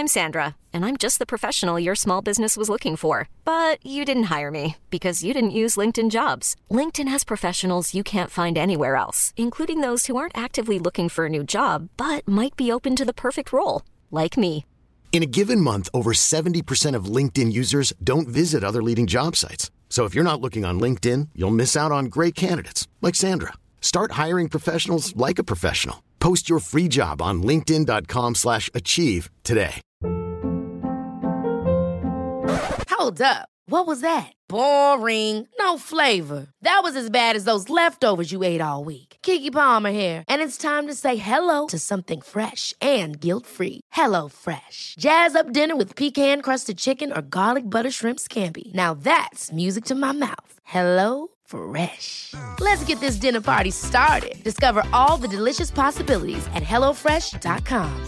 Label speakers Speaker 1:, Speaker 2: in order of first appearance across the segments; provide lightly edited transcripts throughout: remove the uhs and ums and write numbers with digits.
Speaker 1: I'm Sandra, and I'm just the professional your small business was looking for. But you didn't hire me because you didn't use LinkedIn Jobs. LinkedIn has professionals you can't find anywhere else, including those who aren't actively looking for a new job, but might be open to the perfect role, like me.
Speaker 2: In a given month, over 70% of LinkedIn users don't visit other leading job sites. So if you're not looking on LinkedIn, you'll miss out on great candidates like Sandra. Start hiring professionals like a professional. Post your free job on linkedin.com/achieve today.
Speaker 3: Hold up. What was that? Boring. No flavor. That was as bad as those leftovers you ate all week. Keke Palmer here, and it's time to say hello to something fresh and guilt-free. Hello Fresh. Jazz up dinner with pecan-crusted chicken or garlic butter shrimp scampi. Now that's music to my mouth. Hello Fresh. Let's get this dinner party started. Discover all the delicious possibilities at hellofresh.com.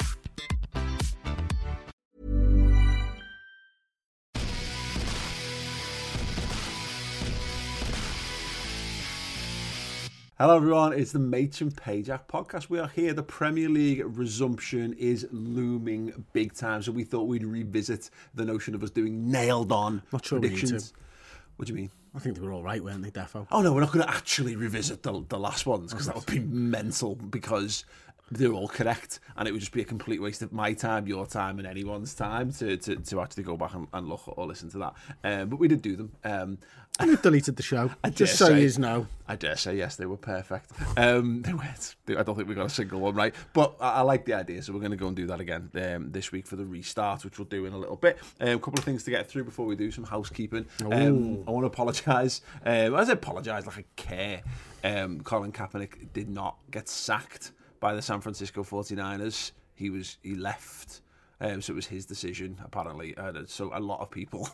Speaker 4: Hello everyone, it's the Machin Pajak podcast. We are here. The Premier League resumption is looming big time, so we thought we'd revisit the notion of us doing nailed on
Speaker 5: Not sure
Speaker 4: predictions. What do you mean?
Speaker 5: I think they were all right, weren't they, Defo?
Speaker 4: Oh no, we're not going to actually revisit the last ones because that would be mental, because they're all correct and it would just be a complete waste of my time, your time and anyone's time to actually go back and look or listen to that. But we did do them.
Speaker 5: And we've deleted the show, just so you know.
Speaker 4: I dare say, yes, they were perfect. They weren't. I don't think we got a single one right. But I like the idea, so we're going to go and do that again this week for the restart, which we'll do in a little bit. A couple of things to get through before we do some housekeeping. I want to apologise. I say apologise like I care. Colin Kaepernick did not get sacked by the San Francisco 49ers. He left. So it was his decision, apparently. So a lot of people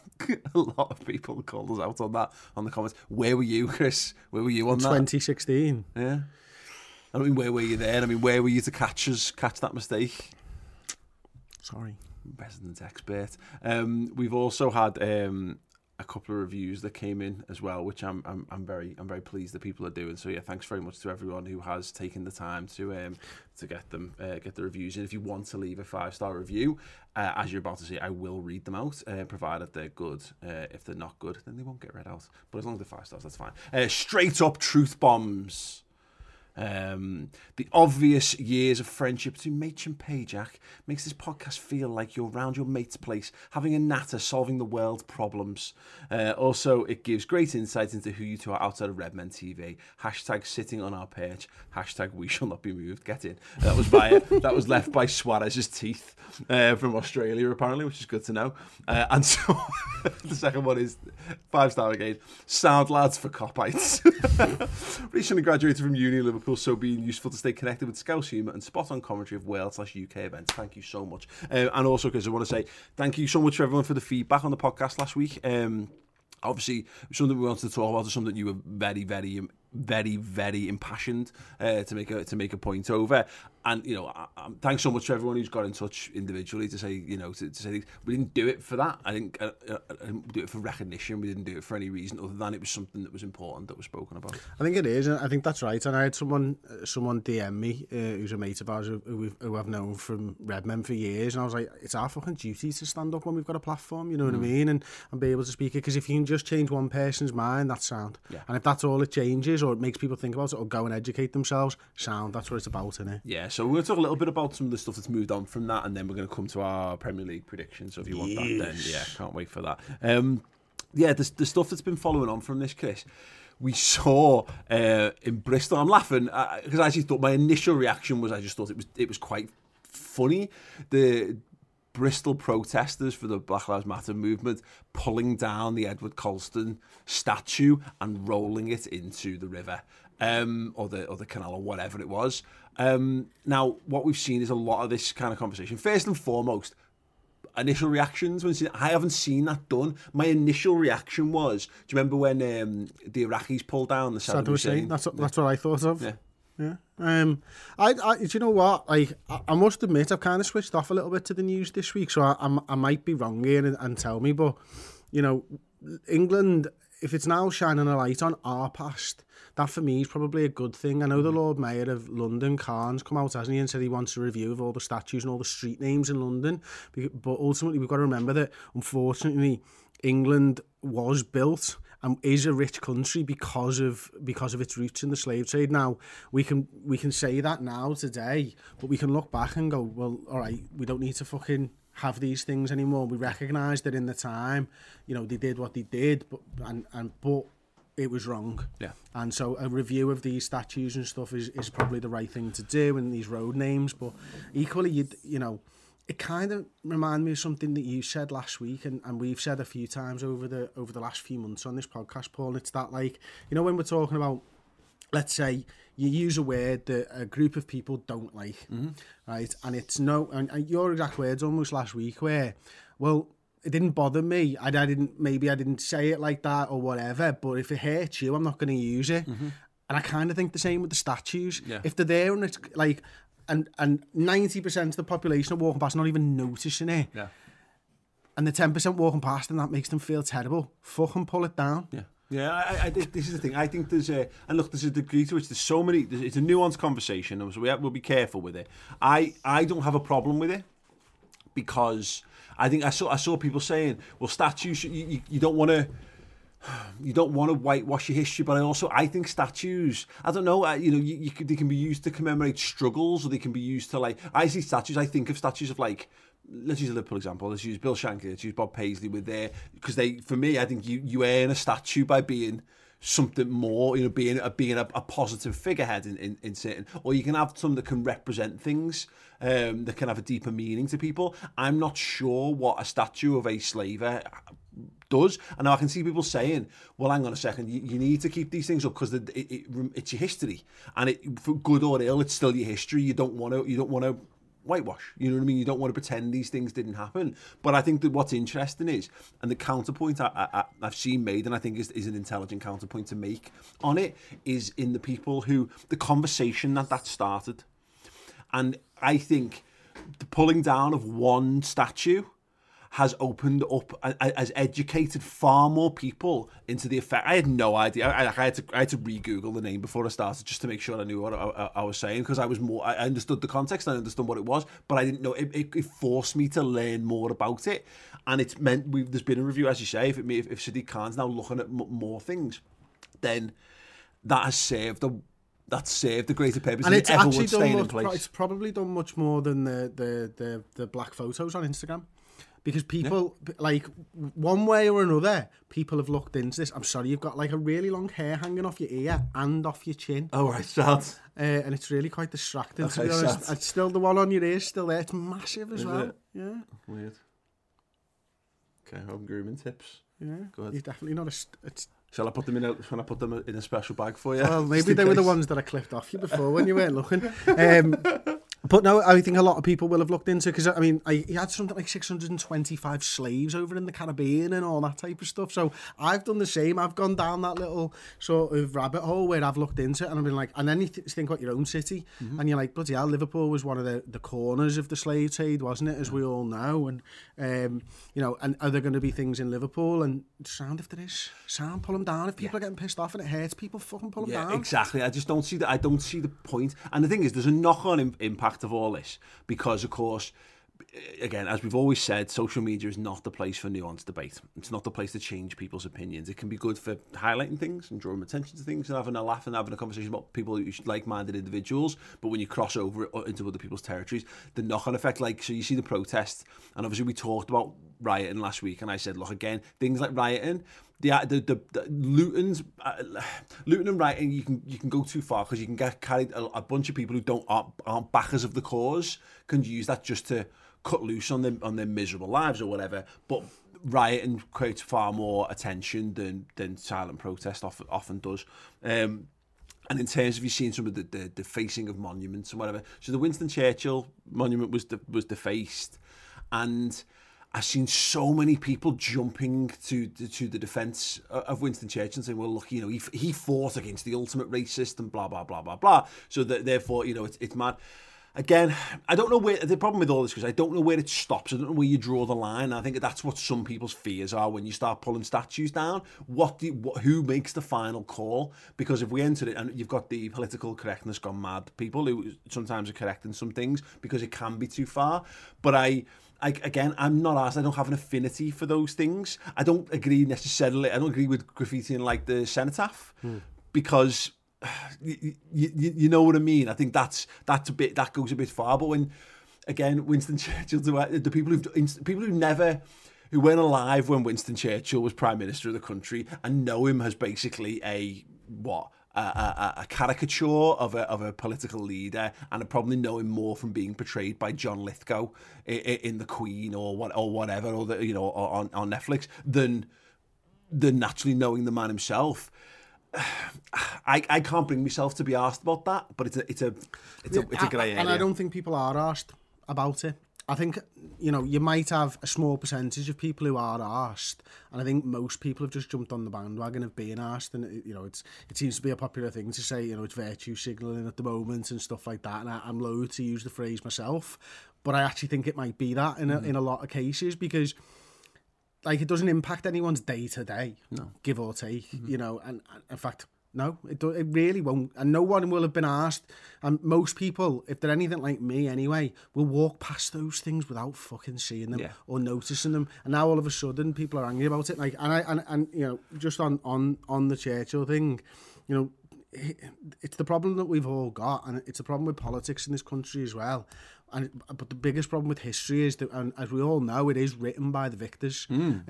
Speaker 4: called us out on that, on the comments. Where were you, Chris? Where were you on that?
Speaker 5: 2016.
Speaker 4: Yeah. I mean, where were you there? I mean, where were you to catch that mistake?
Speaker 5: Sorry.
Speaker 4: Resident expert. We've also had a couple of reviews that came in as well, which I'm very pleased that people are doing. So yeah, thanks very much to everyone who has taken the time to get the reviews in. If you want to leave a 5-star review, as you're about to see, I will read them out, provided they're good. If they're not good, then they won't get read out. But as long as they're 5 stars, that's fine. Straight up truth bombs. The obvious years of friendship between Machin Pajak makes this podcast feel like you're round your mate's place, having a natter, solving the world's problems. Also, it gives great insight into who you two are outside of Redmen TV. Hashtag sitting on our perch. Hashtag we shall not be moved. Get in. That was left by Suarez's teeth from Australia, apparently, which is good to know. And so the second one is 5-star again. Sound lads for copites. Recently graduated from uni in Liverpool, so being useful to stay connected with Scouse humour and spot-on commentary of Wales/UK events. Thank you so much. And also, because I want to say thank you so much to everyone for the feedback on the podcast last week. Obviously, something we wanted to talk about is something you were very, very impassioned to make a point over. And thanks so much to everyone who's got in touch individually to say, to say we didn't do it for that. I didn't do it for recognition. We didn't do it for any reason other than it was something that was important that was spoken about.
Speaker 5: I think it is, and I think that's right. And I had someone DM me who's a mate of ours who I've known from Redmen for years, and I was like, it's our fucking duty to stand up when we've got a platform, you know what I mean, and be able to speak it, because if you can just change one person's mind, that's sound. Yeah. And if that's all it changes, or it makes people think about it, or go and educate themselves, sound. That's what it's about, innit?
Speaker 4: Yeah. So we're going to talk a little bit about some of the stuff that's moved on from that, and then we're going to come to our Premier League predictions. So if you want that, then yeah, can't wait for that. The stuff that's been following on from this, Chris, we saw in Bristol. I'm laughing because I actually thought my initial reaction was I just thought it was quite funny. The Bristol protesters for the Black Lives Matter movement pulling down the Edward Colston statue and rolling it into the river. Or the canal or whatever it was. Now, what we've seen is a lot of this kind of conversation. First and foremost, initial reactions. I haven't seen that done. My initial reaction was, do you remember when the Iraqis pulled down the Saddam Hussein?
Speaker 5: That's what I thought of.
Speaker 4: Yeah.
Speaker 5: Yeah. I do you know what? I must admit, I've kind of switched off a little bit to the news this week, so I might be wrong here and tell me, but England if it's now shining a light on our past, that for me is probably a good thing. I know the Lord Mayor of London, Carnes, come out, hasn't he, and said he wants a review of all the statues and all the street names in London. But ultimately, we've got to remember that, unfortunately, England was built and is a rich country because of its roots in the slave trade. Now, we can say that now, today, but we can look back and go, well, all right, we don't need to fucking have these things anymore. We recognise that in the time, you know, they did what they did, but it was wrong.
Speaker 4: Yeah.
Speaker 5: And so a review of these statues and stuff is probably the right thing to do, and these road names. But equally, you know, it kind of reminded me of something that you said last week, and we've said a few times over the last few months on this podcast, Paul. It's that, like, you know, when we're talking about, let's say you use a word that a group of people don't like, right? And it's and your exact words almost last week where, well, it didn't bother me. I didn't say it like that or whatever, but if it hurts you, I'm not going to use it. And I kind of think the same with the statues.
Speaker 4: Yeah.
Speaker 5: If they're there and it's like, and 90% of the population are walking past not even noticing it.
Speaker 4: Yeah.
Speaker 5: And the 10% walking past and that makes them feel terrible. Fucking pull it down.
Speaker 4: Yeah. Yeah, this is the thing. I think there's a degree to which there's so many. It's a nuanced conversation, so we'll be careful with it. I don't have a problem with it because I think I saw people saying, well, statues, you don't want to whitewash your history, but I think statues, I don't know, you know, they can be used to commemorate struggles, or they can be used to, like, I see statues, I think of statues of, like, let's use a Liverpool example. Let's use Bill Shankly. Let's use Bob Paisley with their, because for me, I think you earn a statue by being something more, you know, being a positive figurehead in certain, or you can have some that can represent things that can have a deeper meaning to people. I'm not sure what a statue of a slaver does, and now I can see people saying, well, hang on a second, you need to keep these things up because it's your history, and for good or ill, it's still your history. You don't want to whitewash, you know what I mean? You don't want to pretend these things didn't happen. But I think that what's interesting is, and the counterpoint I've seen made, and I think is an intelligent counterpoint to make on it, is in the people who, the conversation that started. And I think the pulling down of one statue has opened up, has educated far more people into the effect. I had no idea. I had to re-Google the name before I started just to make sure I knew what I was saying, because I understood the context, I understood what it was, but I didn't know. It forced me to learn more about it, and it's meant there's been a review, as you say. If Sadiq Khan's now looking at more things, then that has served the greater purpose, and it's actually done in place.
Speaker 5: It's probably done much more than the black photos on Instagram. Because people, like, one way or another, people have looked into this. I'm sorry, you've got, like, a really long hair hanging off your ear and off your chin.
Speaker 4: Oh, right, sad.
Speaker 5: And it's really quite distracting, to be honest. Sad. It's still, the one on your ear is still there. It's massive as well. Yeah.
Speaker 4: Weird. Okay, home grooming tips.
Speaker 5: Yeah. Good. You're definitely not
Speaker 4: Shall I put them in a special bag for you?
Speaker 5: Well, maybe they were the ones that I clipped off you before when you weren't looking. But no, I think a lot of people will have looked into, because, I mean, he had something like 625 slaves over in the Caribbean and all that type of stuff. So I've done the same. I've gone down that little sort of rabbit hole where I've looked into it, and I've been like, and then you think about your own city, and you're like, bloody hell, Liverpool was one of the corners of the slave trade, wasn't it, as we all know. And, you know, and are there going to be things in Liverpool? And sound, if there is, sound, pull them down. If people are getting pissed off and it hurts people, fucking pull them down.
Speaker 4: Yeah, exactly. I just don't see that. I don't see the point. And the thing is, there's a knock-on impact of all this, because, of course, again, as we've always said, social media is not the place for nuanced debate. It's not the place to change people's opinions. It can be good for highlighting things and drawing attention to things and having a laugh and having a conversation about people, like-minded individuals. But when you cross over into other people's territories, the knock-on effect, like, so you see the protests, and obviously we talked about rioting last week, and I said, look, again, things like rioting, the looting and rioting, you can go too far, because you can get carried. A bunch of people who aren't backers of the cause can use that just to cut loose on their miserable lives or whatever. But rioting creates far more attention than silent protest often does. And in terms of, you've seen some of the defacing of monuments and whatever. So the Winston Churchill monument was defaced, and I've seen so many people jumping to the defence of Winston Churchill and saying, well, look, you know, he fought against the ultimate racist and blah, blah, blah, blah, blah. So that, therefore, you know, it's mad. Again, I don't know where the problem with all this, because I don't know where it stops. I don't know where you draw the line. I think that's what some people's fears are when you start pulling statues down. Who makes the final call? Because if we enter it, and you've got the political correctness gone mad, people who sometimes are correcting some things because it can be too far. But again, I'm not asked. I don't have an affinity for those things. I don't agree necessarily. I don't agree with graffitiing like the cenotaph because. You know what I mean? I think that goes a bit far. But when, again, Winston Churchill, the people who weren't alive when Winston Churchill was Prime Minister of the country and know him as basically a caricature of a political leader, and probably know him more from being portrayed by John Lithgow in The Queen or whatever, or on Netflix than naturally knowing the man himself. I can't bring myself to be asked about that, but it's a grey area.
Speaker 5: And I don't think people are asked about it. I think, you might have a small percentage of people who are asked, and I think most people have just jumped on the bandwagon of being asked, and it seems to be a popular thing to say, it's virtue signalling at the moment and stuff like that, and I'm loath to use the phrase myself, but I actually think it might be that in a lot of cases, because it doesn't impact anyone's day-to-day, give or take, and in fact, no, it really won't. And no one will have been asked. And most people, if they're anything like me anyway, will walk past those things without fucking seeing them or noticing them. And now all of a sudden, people are angry about it. And just on the Churchill thing, it's the problem that we've all got, and it's a problem with politics in this country as well. But the biggest problem with history is that, and as we all know, it is written by the victors.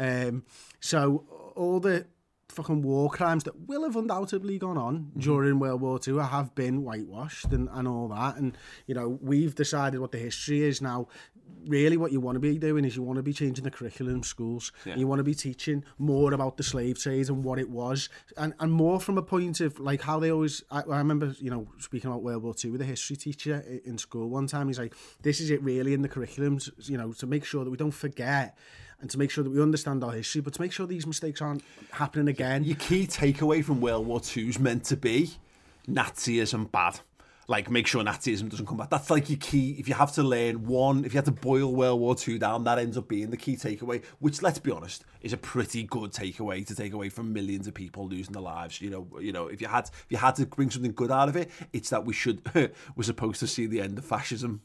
Speaker 5: So all the fucking war crimes that will have undoubtedly gone on during World War II have been whitewashed and all that. And, we've decided what the history is now. Really what you want to be doing is you want to be changing the curriculum in schools. Yeah. You want to be teaching more about the slave trade and what it was, and more from a point of how they always, I remember, speaking about World War II with a history teacher in school one time, he's like, this is it really in the curriculums, to make sure that we don't forget and to make sure that we understand our history, but to make sure these mistakes aren't happening again. Your
Speaker 4: key takeaway from World War II is meant to be Nazism bad. Make sure Nazism doesn't come back. That's your key. If you have to learn one, if you have to boil World War II down, that ends up being the key takeaway, which, let's be honest, is a pretty good takeaway to take away from millions of people losing their lives. If you had to bring something good out of it, it's that we're supposed to see the end of fascism.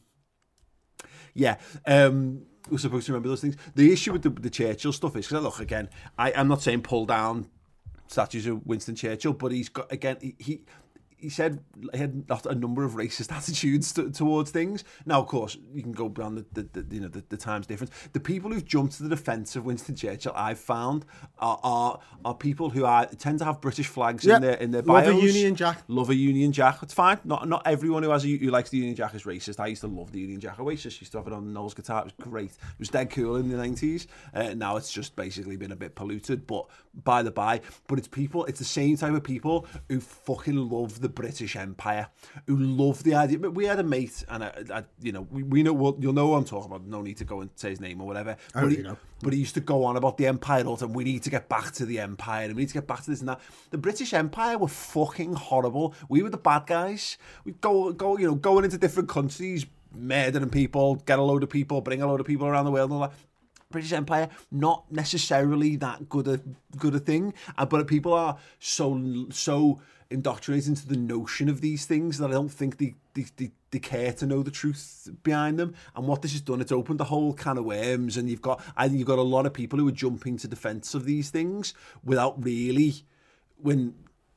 Speaker 4: Yeah. We're supposed to remember those things. The issue with the Churchill stuff is, because look, again, I'm not saying pull down statues of Winston Churchill, but he's got, again, he said he had a number of racist attitudes towards things. Now, of course, you can go beyond the times difference. The people who've jumped to the defence of Winston Churchill, I've found, are people who tend to have British flags in their bios.
Speaker 5: Love a Union Jack.
Speaker 4: Love a Union Jack. It's fine. Not everyone who likes the Union Jack is racist. I used to love the Union Jack. Oasis used to have it on Noel's guitar. It was great. It was dead cool in the 90s. Now it's just basically been a bit polluted, but by the by. But it's the same type of people who fucking love the British Empire, who love the idea. But we had a mate, and we know what you'll know what I'm talking about. No need to go and say his name or whatever. But he used to go on about the Empire all the time. We need to get back to the Empire, and we need to get back to this and that. The British Empire were fucking horrible. We were the bad guys. We'd going into different countries, murdering people, get a load of people, bring a load of people around the world and all that. British Empire, not necessarily that good a thing, but people are so indoctrinated into the notion of these things that I don't think they care to know the truth behind them. And what this has done, it's opened a whole can of worms, and you've got a lot of people who are jumping to defence of these things without really. Why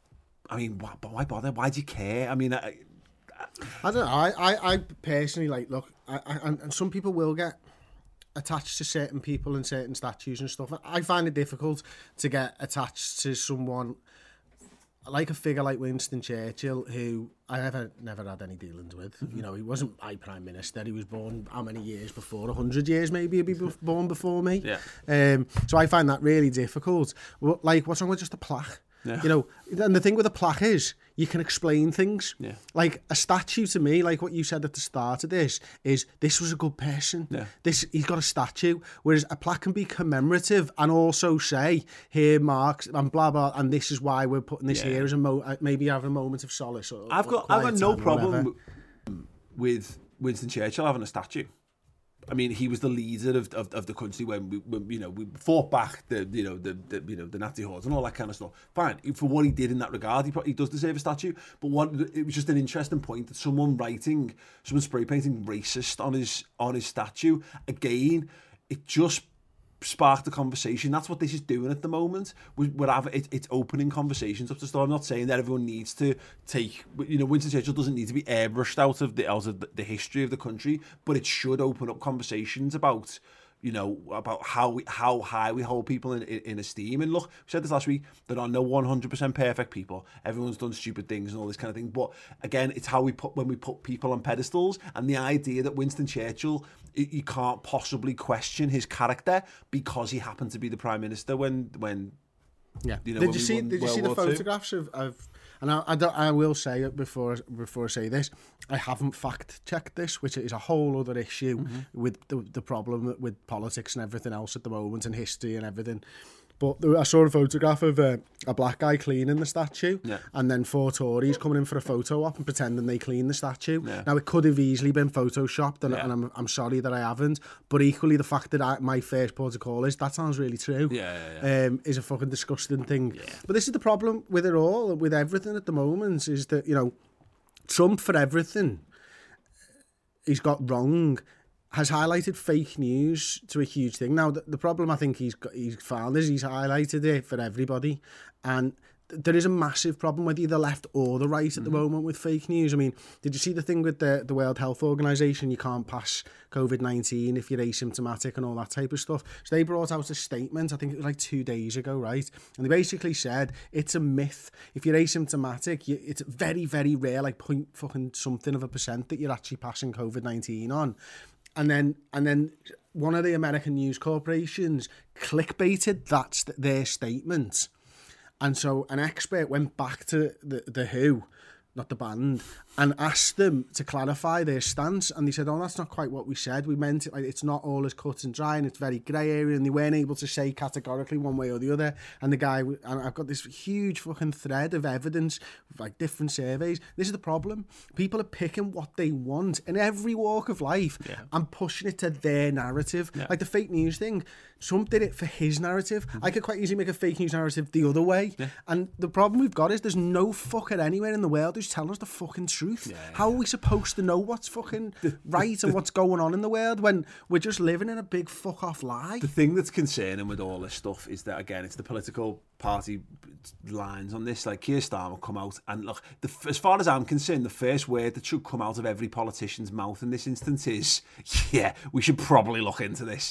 Speaker 4: bother? Why do you care? I mean, I
Speaker 5: don't know. I personally look. And some people will get attached to certain people and certain statues and stuff. I find it difficult to get attached to someone like a figure like Winston Churchill, who I never had any dealings with. He wasn't my Prime Minister. He was born how many years before? 100 years maybe he'd be born before me.
Speaker 4: Yeah.
Speaker 5: So I find that really difficult. What's wrong with just a plaque? Yeah. And the thing with a plaque is you can explain things.
Speaker 4: Yeah.
Speaker 5: Like a statue to me, like what you said at the start of this was a good person.
Speaker 4: Yeah.
Speaker 5: He's got a statue. Whereas a plaque can be commemorative and also say, here marks and blah blah, and this is why we're putting this here as maybe have a moment of solace.
Speaker 4: I've got no problem with Winston Churchill having a statue. I mean, he was the leader of the country when we fought back the Nazi hordes and all that kind of stuff. Fine, for what he did in that regard, he does deserve a statue. But it was just an interesting point that someone spray painting racist on his statue. Again, it just sparked the conversation. That's what this is doing at the moment. It's opening conversations up to start. I'm not saying that everyone needs to take, Winston Churchill doesn't need to be airbrushed out of the history of the country, but it should open up conversations about about how high we hold people in esteem. And look, we said this last week, there are no 100% perfect people. Everyone's done stupid things and all this kind of thing. But again, it's how when we put people on pedestals, and the idea that Winston Churchill, you can't possibly question his character because he happened to be the Prime Minister when
Speaker 5: did you see the photographs of and I will say it before I say this, I haven't fact checked this, which is a whole other issue with the problem with politics and everything else at the moment, and history and everything. But I saw a photograph of a black guy cleaning the statue, and then 4 Tories coming in for a photo op and pretending they cleaned the statue. Yeah. Now, it could have easily been photoshopped, and I'm sorry that I haven't. But equally, the fact that my first port of call is, that sounds really true, is a fucking disgusting thing. Yeah. But this is the problem with it all, with everything at the moment, is that, Trump, for everything he's got wrong, has highlighted fake news to a huge thing. Now, the problem I think he's found is he's highlighted it for everybody. And there is a massive problem, whether you're the left or the right at the moment, with fake news. I mean, did you see the thing with the World Health Organization? You can't pass COVID-19 if you're asymptomatic and all that type of stuff. So they brought out a statement, I think it was like 2 days ago, right? And they basically said it's a myth. If you're asymptomatic, it's very, very rare, like .something% that you're actually passing COVID-19 on. And then one of the American news corporations clickbaited their statement. And so an expert went back to the Who, not the band, and asked them to clarify their stance. And they said, oh, that's not quite what we said. We meant it, like, it's not all as cut and dry, and it's very grey area, and they weren't able to say categorically one way or the other. And the guy, and I've got this huge fucking thread of evidence, like different surveys. This is the problem. People are picking what they want in every walk of life and pushing it to their narrative. Yeah. Like the fake news thing, Trump did it for his narrative. I could quite easily make a fake news narrative the other way. Yeah. And the problem we've got is there's no fucker anywhere in the world who's telling us the fucking truth. How are we supposed to know what's fucking right and what's going on in the world when we're just living in a big fuck off lie?
Speaker 4: The thing that's concerning with all this stuff is that, again, it's the political party lines on this. Like, Keir Starmer come out and look, as far as I'm concerned, the first word that should come out of every politician's mouth in this instance is, we should probably look into this.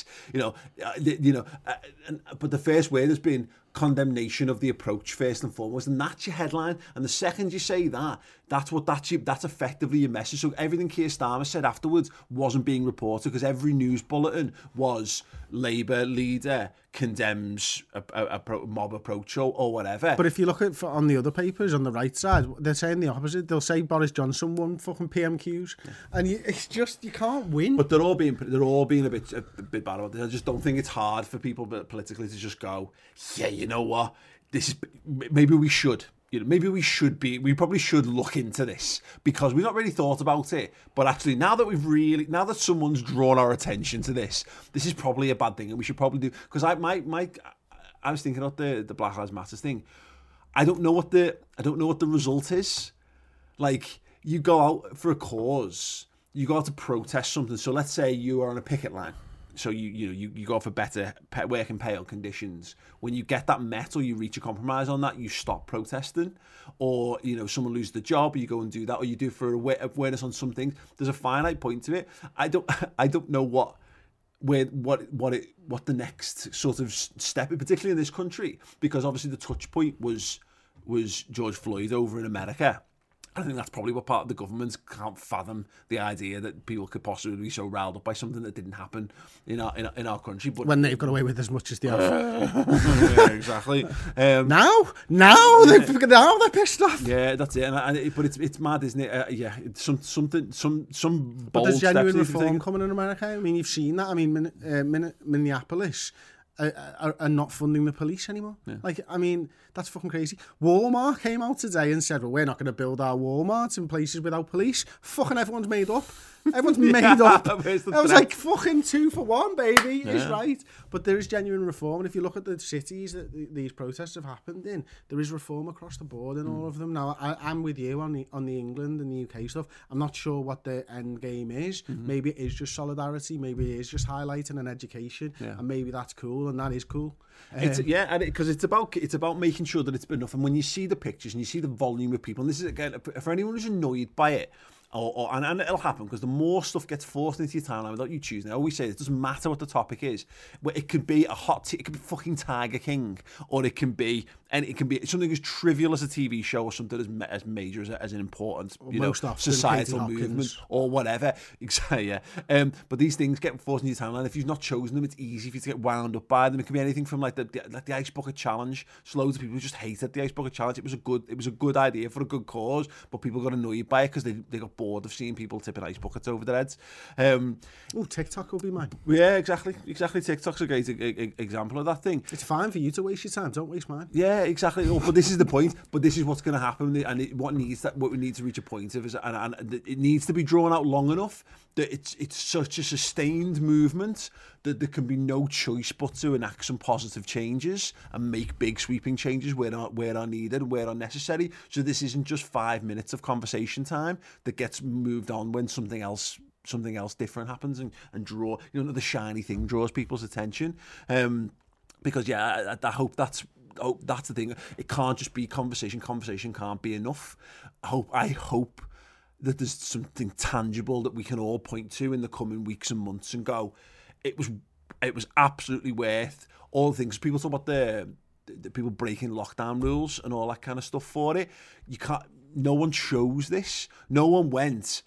Speaker 4: But the first word has been condemnation of the approach, first and foremost, and that's your headline. And the second you say that's effectively your message. So everything Keir Starmer said afterwards wasn't being reported, because every news bulletin was Labour leader condemns a mob approach or whatever.
Speaker 5: But if you look at on the other papers on the right side, they're saying the opposite. They'll say Boris Johnson won fucking PMQs, and it's just, you can't win.
Speaker 4: But they're all being a bit bad about this. I just don't think it's hard for people politically to just go, you know what, this is, maybe we should. We probably should look into this, because we've not really thought about it. But actually, now that someone's drawn our attention to this is probably a bad thing, and we should probably do. Because I was thinking about the Black Lives Matter thing. I don't know what the result is. Like, you go out for a cause, you go out to protest something. So let's say you are on a picket line. So you go for better working pay conditions. When you get that met, or you reach a compromise on that, you stop protesting. Or someone loses the job, or you go and do that, or you do for awareness on some things. There's a finite point to it. I don't know what the next sort of step is, particularly in this country, because obviously the touch point was George Floyd over in America. I think that's probably what part of the government can't fathom, the idea that people could possibly be so riled up by something that didn't happen in our country. But
Speaker 5: when they've got away with as much as they have.
Speaker 4: Yeah, exactly.
Speaker 5: Now they're pissed off.
Speaker 4: Yeah, that's it. But it's mad, isn't it? Some
Speaker 5: bold. But there's genuine reform coming in America. I mean, you've seen that. I mean, Minneapolis are not funding the police anymore. Yeah. Like, I mean, that's fucking crazy. Walmart came out today and said, well, we're not going to build our Walmarts in places without police. Fucking everyone's made up. Everyone's made up. I was like, fucking 2 for 1, baby. Yeah. Is right. But there is genuine reform. And if you look at the cities that these protests have happened in, there is reform across the board in all of them. Now, I'm with you on the England and the UK stuff. I'm not sure what the end game is. Maybe it is just solidarity. Maybe it is just highlighting and education. Yeah. And maybe that's cool, and that is cool.
Speaker 4: Because it's about making sure that it's enough. And when you see the pictures and you see the volume of people, and this is, again, for anyone who's annoyed by it, and it'll happen because the more stuff gets forced into your timeline without you choosing. I always say it doesn't matter what the topic is. It could be it could be fucking Tiger King, or it can be something as trivial as a TV show, or something as major as an important societal movement or whatever. Exactly, yeah. But these things get forced into your timeline. If you've not chosen them, it's easy for you to get wound up by them. It could be anything from like the Ice Bucket Challenge. So loads of people just hated the Ice Bucket Challenge. It was a good idea for a good cause, but people got annoyed by it because they got bored of seeing people tipping ice buckets over their heads.
Speaker 5: TikTok will be mine.
Speaker 4: Yeah, exactly. TikTok's a great example of that thing.
Speaker 5: It's fine for you to waste your time. Don't waste mine.
Speaker 4: Yeah, exactly. But this is the point. But this is what's going to happen, and what we need to reach a point of is, and it needs to be drawn out long enough that it's such a sustained movement that there can be no choice but to enact some positive changes and make big sweeping changes where are needed and where are necessary. So this isn't just 5 minutes of conversation time that gets moved on when something else different happens and draw, the shiny thing draws people's attention. Because I hope that's the thing. It can't just be conversation. Conversation can't be enough. I hope that there's something tangible that we can all point to in the coming weeks and months and go, it was absolutely worth all the things. People talk about the people breaking lockdown rules and all that kind of stuff for it. No one chose this. No one went,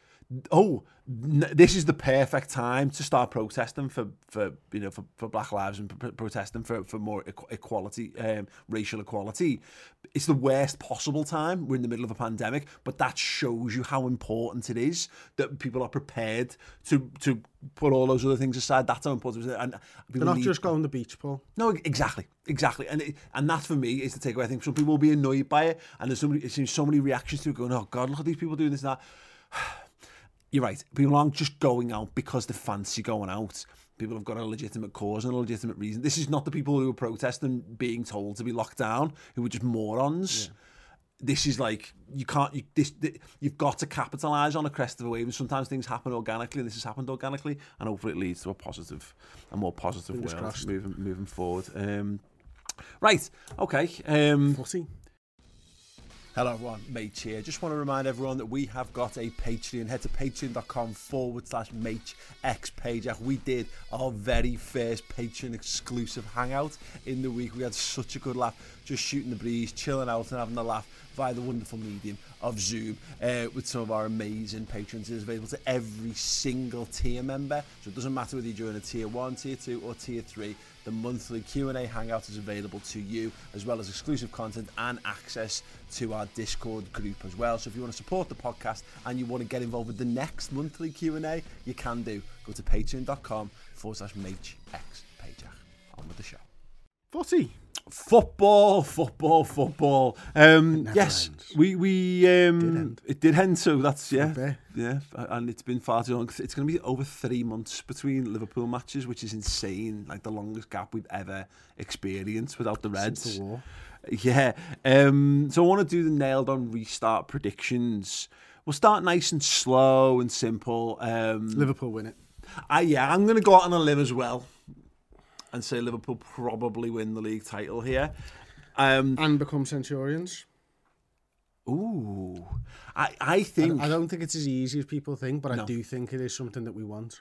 Speaker 4: this is the perfect time to start protesting for Black Lives and protesting for more equality, racial equality. It's the worst possible time. We're in the middle of a pandemic, but that shows you how important it is that people are prepared to put all those other things aside. That's how important it is. And
Speaker 5: they're not just going to the beach, Paul.
Speaker 4: No, exactly. And that for me is the takeaway. I think some people will be annoyed by it, and it seems so many reactions to it going, oh God, look at these people doing this and that. You're right. People aren't just going out because they fancy going out. People have got a legitimate cause and a legitimate reason. This is not the people who are protesting being told to be locked down, who are just morons. Yeah. This is like, you've got to capitalise on a crest of a wave, and sometimes things happen organically, and this has happened organically, and hopefully it leads to a more positive world moving forward. Right, okay.
Speaker 5: Footy.
Speaker 4: Hello everyone, Mate here. Just want to remind everyone that we have got a Patreon. Head to patreon.com/MateXPager. We did our very first Patreon exclusive hangout in the week. We had such a good laugh, just shooting the breeze, chilling out and having a laugh via the wonderful medium of Zoom with some of our amazing patrons. It is available to every single tier member, so it doesn't matter whether you're doing a tier 1, tier 2 or tier 3. The monthly Q&A hangout is available to you, as well as exclusive content and access to our Discord group as well. So if you want to support the podcast and you want to get involved with the next monthly Q&A, you can do. Go to patreon.com/MateXPager. On with the show.
Speaker 5: Footy.
Speaker 4: Football. Yes, it did end. So that's yeah, and it's been far too long. It's going to be over 3 months between Liverpool matches, which is insane. Like the longest gap we've ever experienced without the Reds.
Speaker 5: Since the war.
Speaker 4: Yeah. So I want to do the nailed on restart predictions. We'll start nice and slow and simple.
Speaker 5: Liverpool win it.
Speaker 4: I'm going to go out on a limb as well and say Liverpool probably win the league title here.
Speaker 5: And become Centurions.
Speaker 4: Ooh. I think...
Speaker 5: I don't think it's as easy as people think, but no. I do think it is something that we want.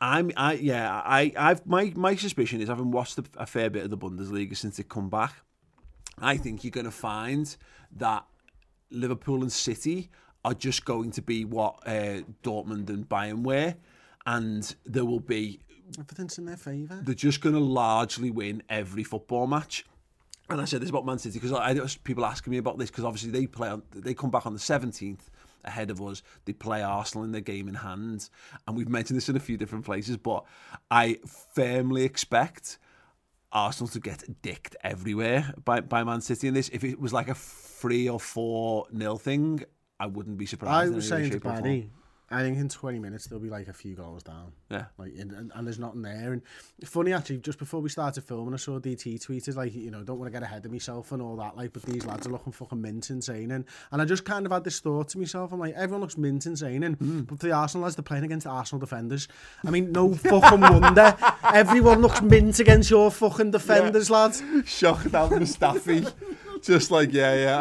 Speaker 4: My suspicion is, having watched a fair bit of the Bundesliga since it come back, I think you're going to find that Liverpool and City are just going to be what Dortmund and Bayern were, and there will be...
Speaker 5: Everything's in their favour.
Speaker 4: They're just going to largely win every football match. And I said this about Man City because I know people asking me about this because obviously they come back on the 17th ahead of us. They play Arsenal in their game in hand, and we've mentioned this in a few different places. But I firmly expect Arsenal to get dicked everywhere by Man City in this. If it was like a 3 or 4-0 thing, I wouldn't be surprised.
Speaker 5: I was saying to Paddy, I think in 20 minutes there'll be like a few goals down.
Speaker 4: Yeah.
Speaker 5: Like, and there's nothing there. And funny, actually, just before we started filming, I saw DT tweeted, like, you know, don't want to get ahead of myself and all that, like, but these lads are looking fucking mint insane. And I just kind of had this thought to myself, I'm like, everyone looks mint insane. And but for the Arsenal lads, they're playing against Arsenal defenders. I mean, no fucking wonder. Everyone looks mint against your fucking defenders, lads.
Speaker 4: Shocked out Mustafi. Just like,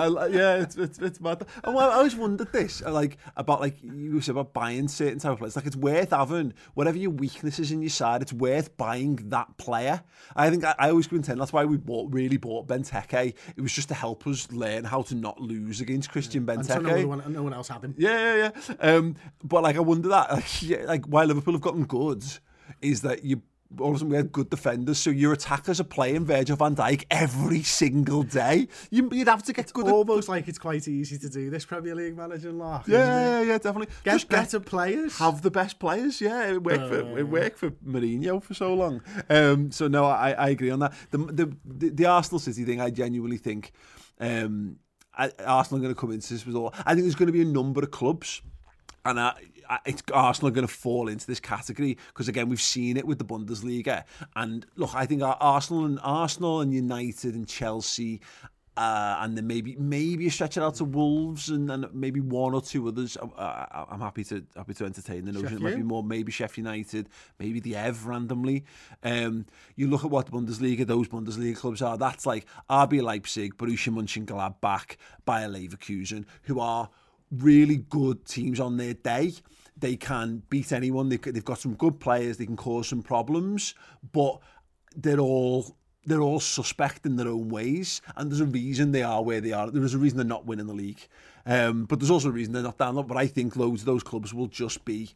Speaker 4: it's mad. And I always wondered this, like, about, like, you said about buying certain type of players. Like, it's worth having, whatever your weaknesses in your side, it's worth buying that player. I think I always contend that's why we really bought Benteke. It was just to help us learn how to not lose against Christian Benteke.
Speaker 5: And no one else had him.
Speaker 4: Yeah. But, like, I wonder that, like why Liverpool have gotten good is that all of a sudden we had good defenders, so your attackers are playing Virgil van Dijk every single day. You'd have to get good.
Speaker 5: Almost like it's quite easy to do this Premier League managing lot.
Speaker 4: Yeah, definitely.
Speaker 5: Get better players.
Speaker 4: Have the best players. Yeah, it worked for Mourinho for so long. So no, I agree on that. The Arsenal City thing, I genuinely think Arsenal are going to come into this with all. I think there's going to be a number of clubs. And it's Arsenal are going to fall into this category because, again, we've seen it with the Bundesliga. And look, I think Arsenal and United and Chelsea, and then maybe you stretch it out to Wolves and maybe one or two others. I'm happy to entertain the notion. It might be more maybe Sheffield United, maybe the Ev randomly. You look at what the those Bundesliga clubs are. That's like RB Leipzig, Borussia Mönchengladbach, Bayer Leverkusen, who are really good teams on their day. They can beat anyone. They've got some good players. They can cause some problems, but they're all suspect in their own ways. And there's a reason they are where they are. There is a reason they're not winning the league. But there's also a reason they're not down. But I think loads of those clubs will just be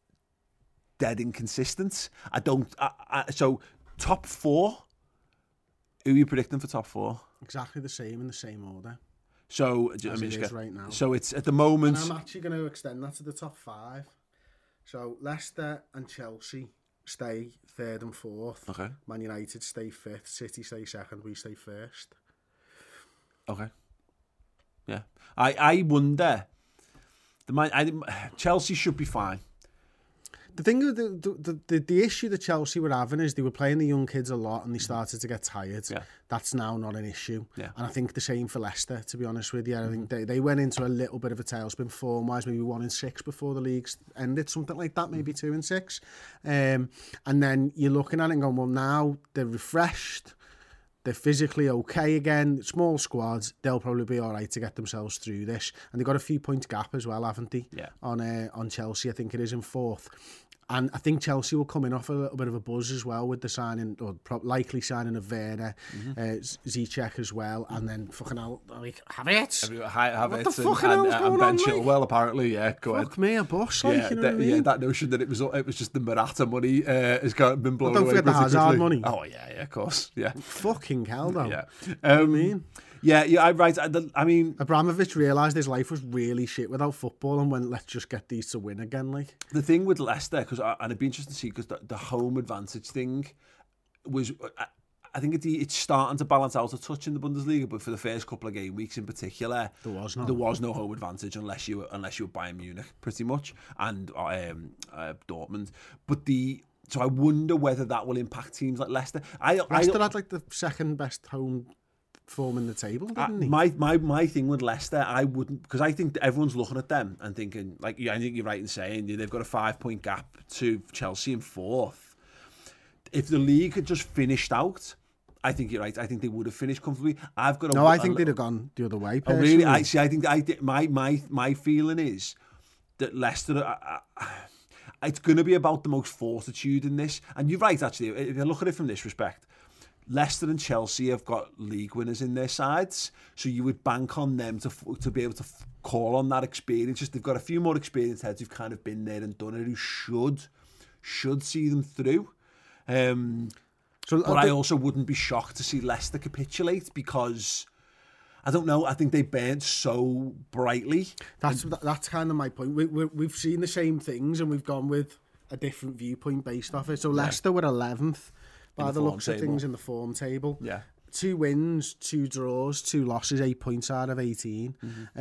Speaker 4: dead inconsistent. So top 4. Who are you predicting for top 4?
Speaker 5: Exactly the same in the same order.
Speaker 4: So
Speaker 5: right now.
Speaker 4: So it's at the moment.
Speaker 5: And I'm actually going to extend that to the top 5. So Leicester and Chelsea stay 3rd and 4th.
Speaker 4: Okay.
Speaker 5: Man United stay 5th. City stay 2nd. We stay 1st.
Speaker 4: Okay. Yeah. I wonder. Chelsea should be fine.
Speaker 5: The thing, the issue that Chelsea were having is they were playing the young kids a lot and they started to get tired.
Speaker 4: Yeah.
Speaker 5: That's now not an issue.
Speaker 4: Yeah.
Speaker 5: And I think the same for Leicester, to be honest with you. I think they went into a little bit of a tailspin form-wise, maybe 1-6 before the leagues ended, something like that, maybe 2-6. And then you're looking at it and going, well, now they're refreshed. They're physically okay again. Small squads, they'll probably be all right to get themselves through this. And they've got a few point gap as well, haven't they?
Speaker 4: Yeah.
Speaker 5: On Chelsea, I think it is in 4th. And I think Chelsea will come in off a little bit of a buzz as well with the signing, or likely signing of Werner, Ziyech as well, and then fucking hell, like, Havertz.
Speaker 4: What
Speaker 5: the fucking hell's going
Speaker 4: Ben
Speaker 5: on,
Speaker 4: Chilwell, apparently, yeah, go ahead.
Speaker 5: Fuck me, a boss, like, you know what I mean?
Speaker 4: Yeah, that notion that it was just the Murata money has been blown away.
Speaker 5: Don't forget the Hazard money.
Speaker 4: Oh, yeah, of course, yeah.
Speaker 5: Fucking hell, though.
Speaker 4: Yeah.
Speaker 5: You know what I mean?
Speaker 4: Yeah, I'm right. I mean,
Speaker 5: Abramovich realised his life was really shit without football and went, let's just get these to win again. Like
Speaker 4: the thing with Leicester, and it'd be interesting to see because the home advantage thing was, I think it's starting to balance out a touch in the Bundesliga, but for the first couple of game weeks in particular, there was no home advantage unless you were Bayern Munich, pretty much, and Dortmund. But so I wonder whether that will impact teams like Leicester.
Speaker 5: Leicester had like the second best home form in the table, didn't he?
Speaker 4: My thing with Leicester, I wouldn't, because I think everyone's looking at them and thinking, like, I think you're right in saying they've got a 5-point gap to Chelsea in 4th. If the league had just finished out, I think you're right. I think they would have finished comfortably.
Speaker 5: I think they'd have gone the other way.
Speaker 4: Personally. Oh, really? I think my feeling is that Leicester, it's going to be about the most fortitude in this. And you're right, actually. If you look at it from this respect, Leicester and Chelsea have got league winners in their sides, so you would bank on them to be able to call on that experience. Just they've got a few more experienced heads who've kind of been there and done it, who should see them through. But I also wouldn't be shocked to see Leicester capitulate because, I don't know, I think they burnt so brightly.
Speaker 5: That's kind of my point. We've seen the same things and we've gone with a different viewpoint based off it. So Leicester were 11th. by the looks of things in the form table.
Speaker 4: Yeah.
Speaker 5: 2 wins, 2 draws, 2 losses, 8 points out of 18.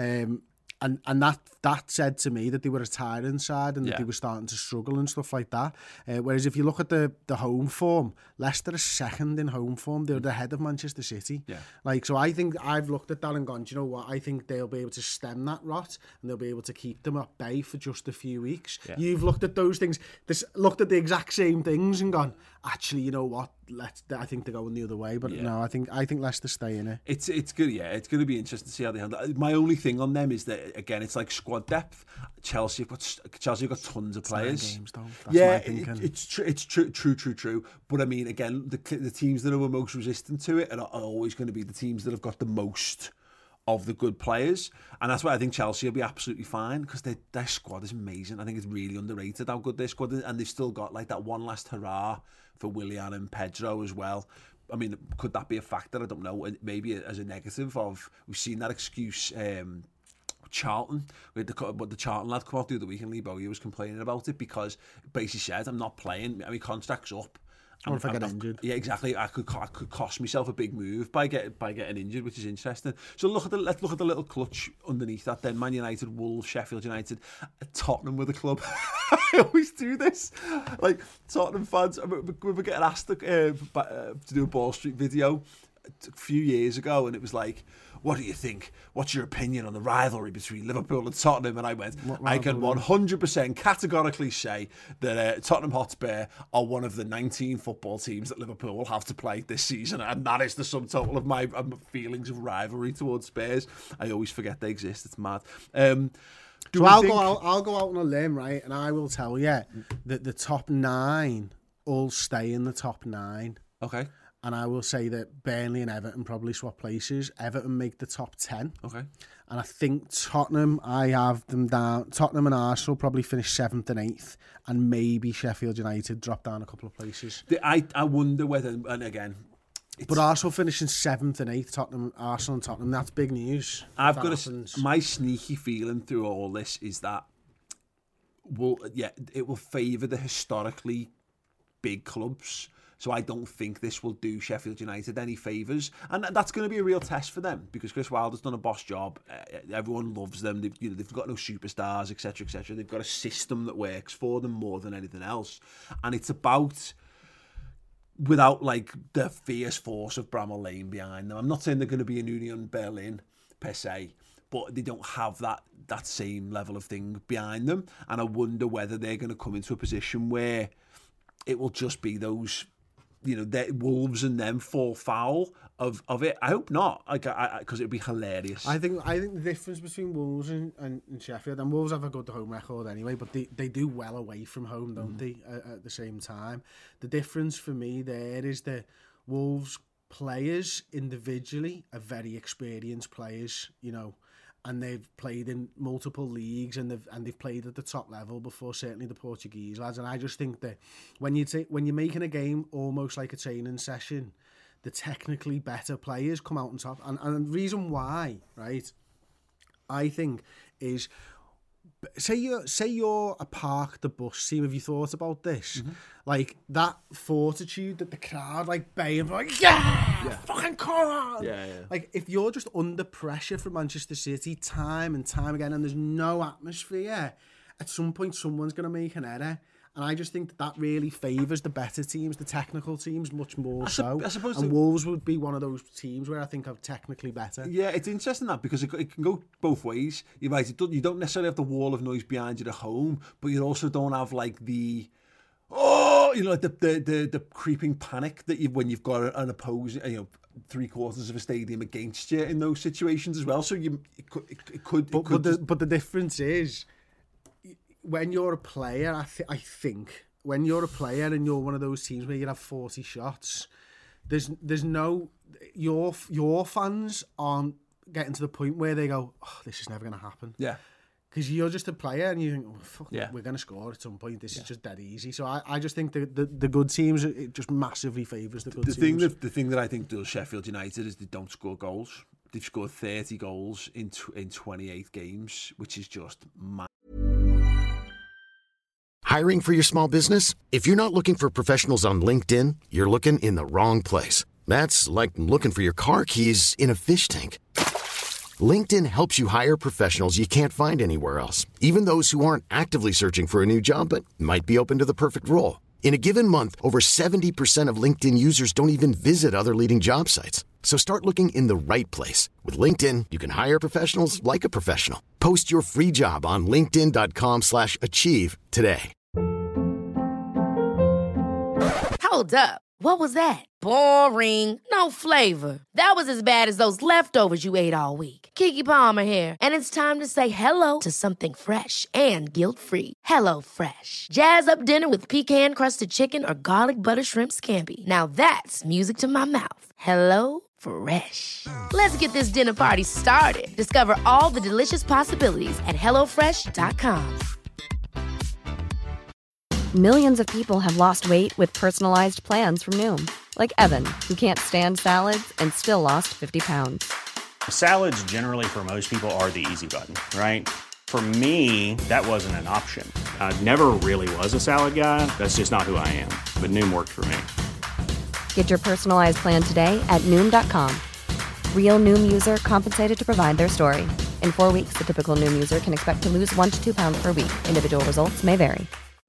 Speaker 5: And that said to me that they were a tiring side and that they were starting to struggle and stuff like that. Whereas if you look at the home form, Leicester are second in home form. They're ahead of Manchester City. Yeah. Like, so I think I've looked at that and gone, do you know what? I think they'll be able to stem that rot and they'll be able to keep them at bay for just a few weeks. Yeah. You've looked at those things, looked at the exact same things and gone, actually, you know what? I think they're going the other way, but no, I think Leicester stay in it.
Speaker 4: It's good, yeah. It's going to be interesting to see how they handle it. My only thing on them is that, again, it's like squad depth. Chelsea have got tons of players.
Speaker 5: Games, though. That's
Speaker 4: it's true. But I mean, again, the teams that are most resistant to it are always going to be the teams that have got the most of the good players, and that's why I think Chelsea will be absolutely fine, because their squad is amazing. I think it's really underrated how good their squad is, and they've still got like that one last hurrah for Willian and Pedro as well. I mean, could that be a factor? I don't know. Maybe as a negative of, we've seen that excuse. Charlton, the Charlton lad come out the other week and Lee Bowyer was complaining about it because basically said, I'm not playing, I mean, contract's up.
Speaker 5: Or if I get injured.
Speaker 4: Yeah, exactly. I could cost myself a big move by getting injured, which is interesting. So let's look at the little clutch underneath that then. Man United, Wolves, Sheffield United, Tottenham with a club. I always do this. Like, Tottenham fans, we were getting asked to do a Ball Street video a few years ago, and it was like, what do you think? What's your opinion on the rivalry between Liverpool and Tottenham? And I went, I can 100% categorically say that Tottenham Hotspur are one of the 19 football teams that Liverpool will have to play this season, and that is the sum total of my feelings of rivalry towards Spurs. I always forget they exist. It's mad.
Speaker 5: So I'll go out on a limb, right, and I will tell you that the top 9 all stay in the top 9.
Speaker 4: Okay.
Speaker 5: And I will say that Burnley and Everton probably swap places. Everton make the top 10.
Speaker 4: Okay.
Speaker 5: And I think Tottenham, I have them down. Tottenham and Arsenal probably finish 7th and 8th. And maybe Sheffield United drop down a couple of places.
Speaker 4: I wonder whether, and again...
Speaker 5: But Arsenal finishing 7th and 8th, Arsenal and Tottenham, that's big news.
Speaker 4: My sneaky feeling through all this is that it will favour the historically big clubs. So I don't think this will do Sheffield United any favours. And that's going to be a real test for them, because Chris Wilder's done a boss job. Everyone loves them. They've got no superstars, etc., etc. They've got a system that works for them more than anything else. And it's about, without like the fierce force of Bramall Lane behind them. I'm not saying they're going to be an Union Berlin per se, but they don't have that same level of thing behind them. And I wonder whether they're going to come into a position where it will just be those... Wolves and them fall foul of it. I hope not, because it'd be hilarious.
Speaker 5: I think the difference between Wolves and Sheffield, and Wolves have a good home record anyway, but they do well away from home, don't they? At the same time, the difference for me there is that Wolves players individually are very experienced players, and they've played in multiple leagues and they've played at the top level before, certainly the Portuguese lads. And I just think that when you're making a game almost like a training session, the technically better players come out on top. And the reason why, right, I think is, say you're a Park the Bus team. Have you thought about this? Mm-hmm. Like that fortitude that the crowd like baying like, fucking come on. Yeah. Like if you're just under pressure from Manchester City time and time again, and there's no atmosphere, at some point someone's going to make an error. And I just think that really favours the better teams, the technical teams, much more so. And Wolves would be one of those teams where I think are technically better.
Speaker 4: Yeah, it's interesting that, because it can go both ways. You're right, you don't necessarily have the wall of noise behind you at home, but you also don't have like the... like the creeping panic that when you've got an opposing, 3/4 of a stadium against you in those situations as well. So it could.
Speaker 5: But the difference is, when you're a player, I think when you're a player and you're one of those teams where you have 40 shots, there's no your fans aren't getting to the point where they go, this is never going to happen.
Speaker 4: Yeah.
Speaker 5: Because you're just a player and you think, we're going to score at some point. This is just dead easy. So I just think the good teams, it just massively favours the good teams.
Speaker 4: The thing that I think does Sheffield United is they don't score goals. They've scored 30 goals in 28 games, which is just mad.
Speaker 2: Hiring for your small business? If you're not looking for professionals on LinkedIn, you're looking in the wrong place. That's like looking for your car keys in a fish tank. LinkedIn helps you hire professionals you can't find anywhere else, even those who aren't actively searching for a new job but might be open to the perfect role. In a given month, over 70% of LinkedIn users don't even visit other leading job sites. So start looking in the right place. With LinkedIn, you can hire professionals like a professional. Post your free job on linkedin.com/achieve today.
Speaker 3: Hold up. What was that? Boring. No flavor. That was as bad as those leftovers you ate all week. Keke Palmer here, and it's time to say hello to something fresh and guilt-free. Hello Fresh. Jazz up dinner with pecan-crusted chicken or garlic butter shrimp scampi. Now that's music to my mouth. Hello Fresh. Let's get this dinner party started. Discover all the delicious possibilities at hellofresh.com.
Speaker 6: Millions of people have lost weight with personalized plans from Noom. Like Evan, who can't stand salads and still lost 50 pounds.
Speaker 7: Salads generally for most people are the easy button, right? For me, that wasn't an option. I never really was a salad guy. That's just not who I am. But Noom worked for me.
Speaker 6: Get your personalized plan today at Noom.com. Real Noom user compensated to provide their story. In 4 weeks, the typical Noom user can expect to lose 1 to 2 pounds per week. Individual results may vary.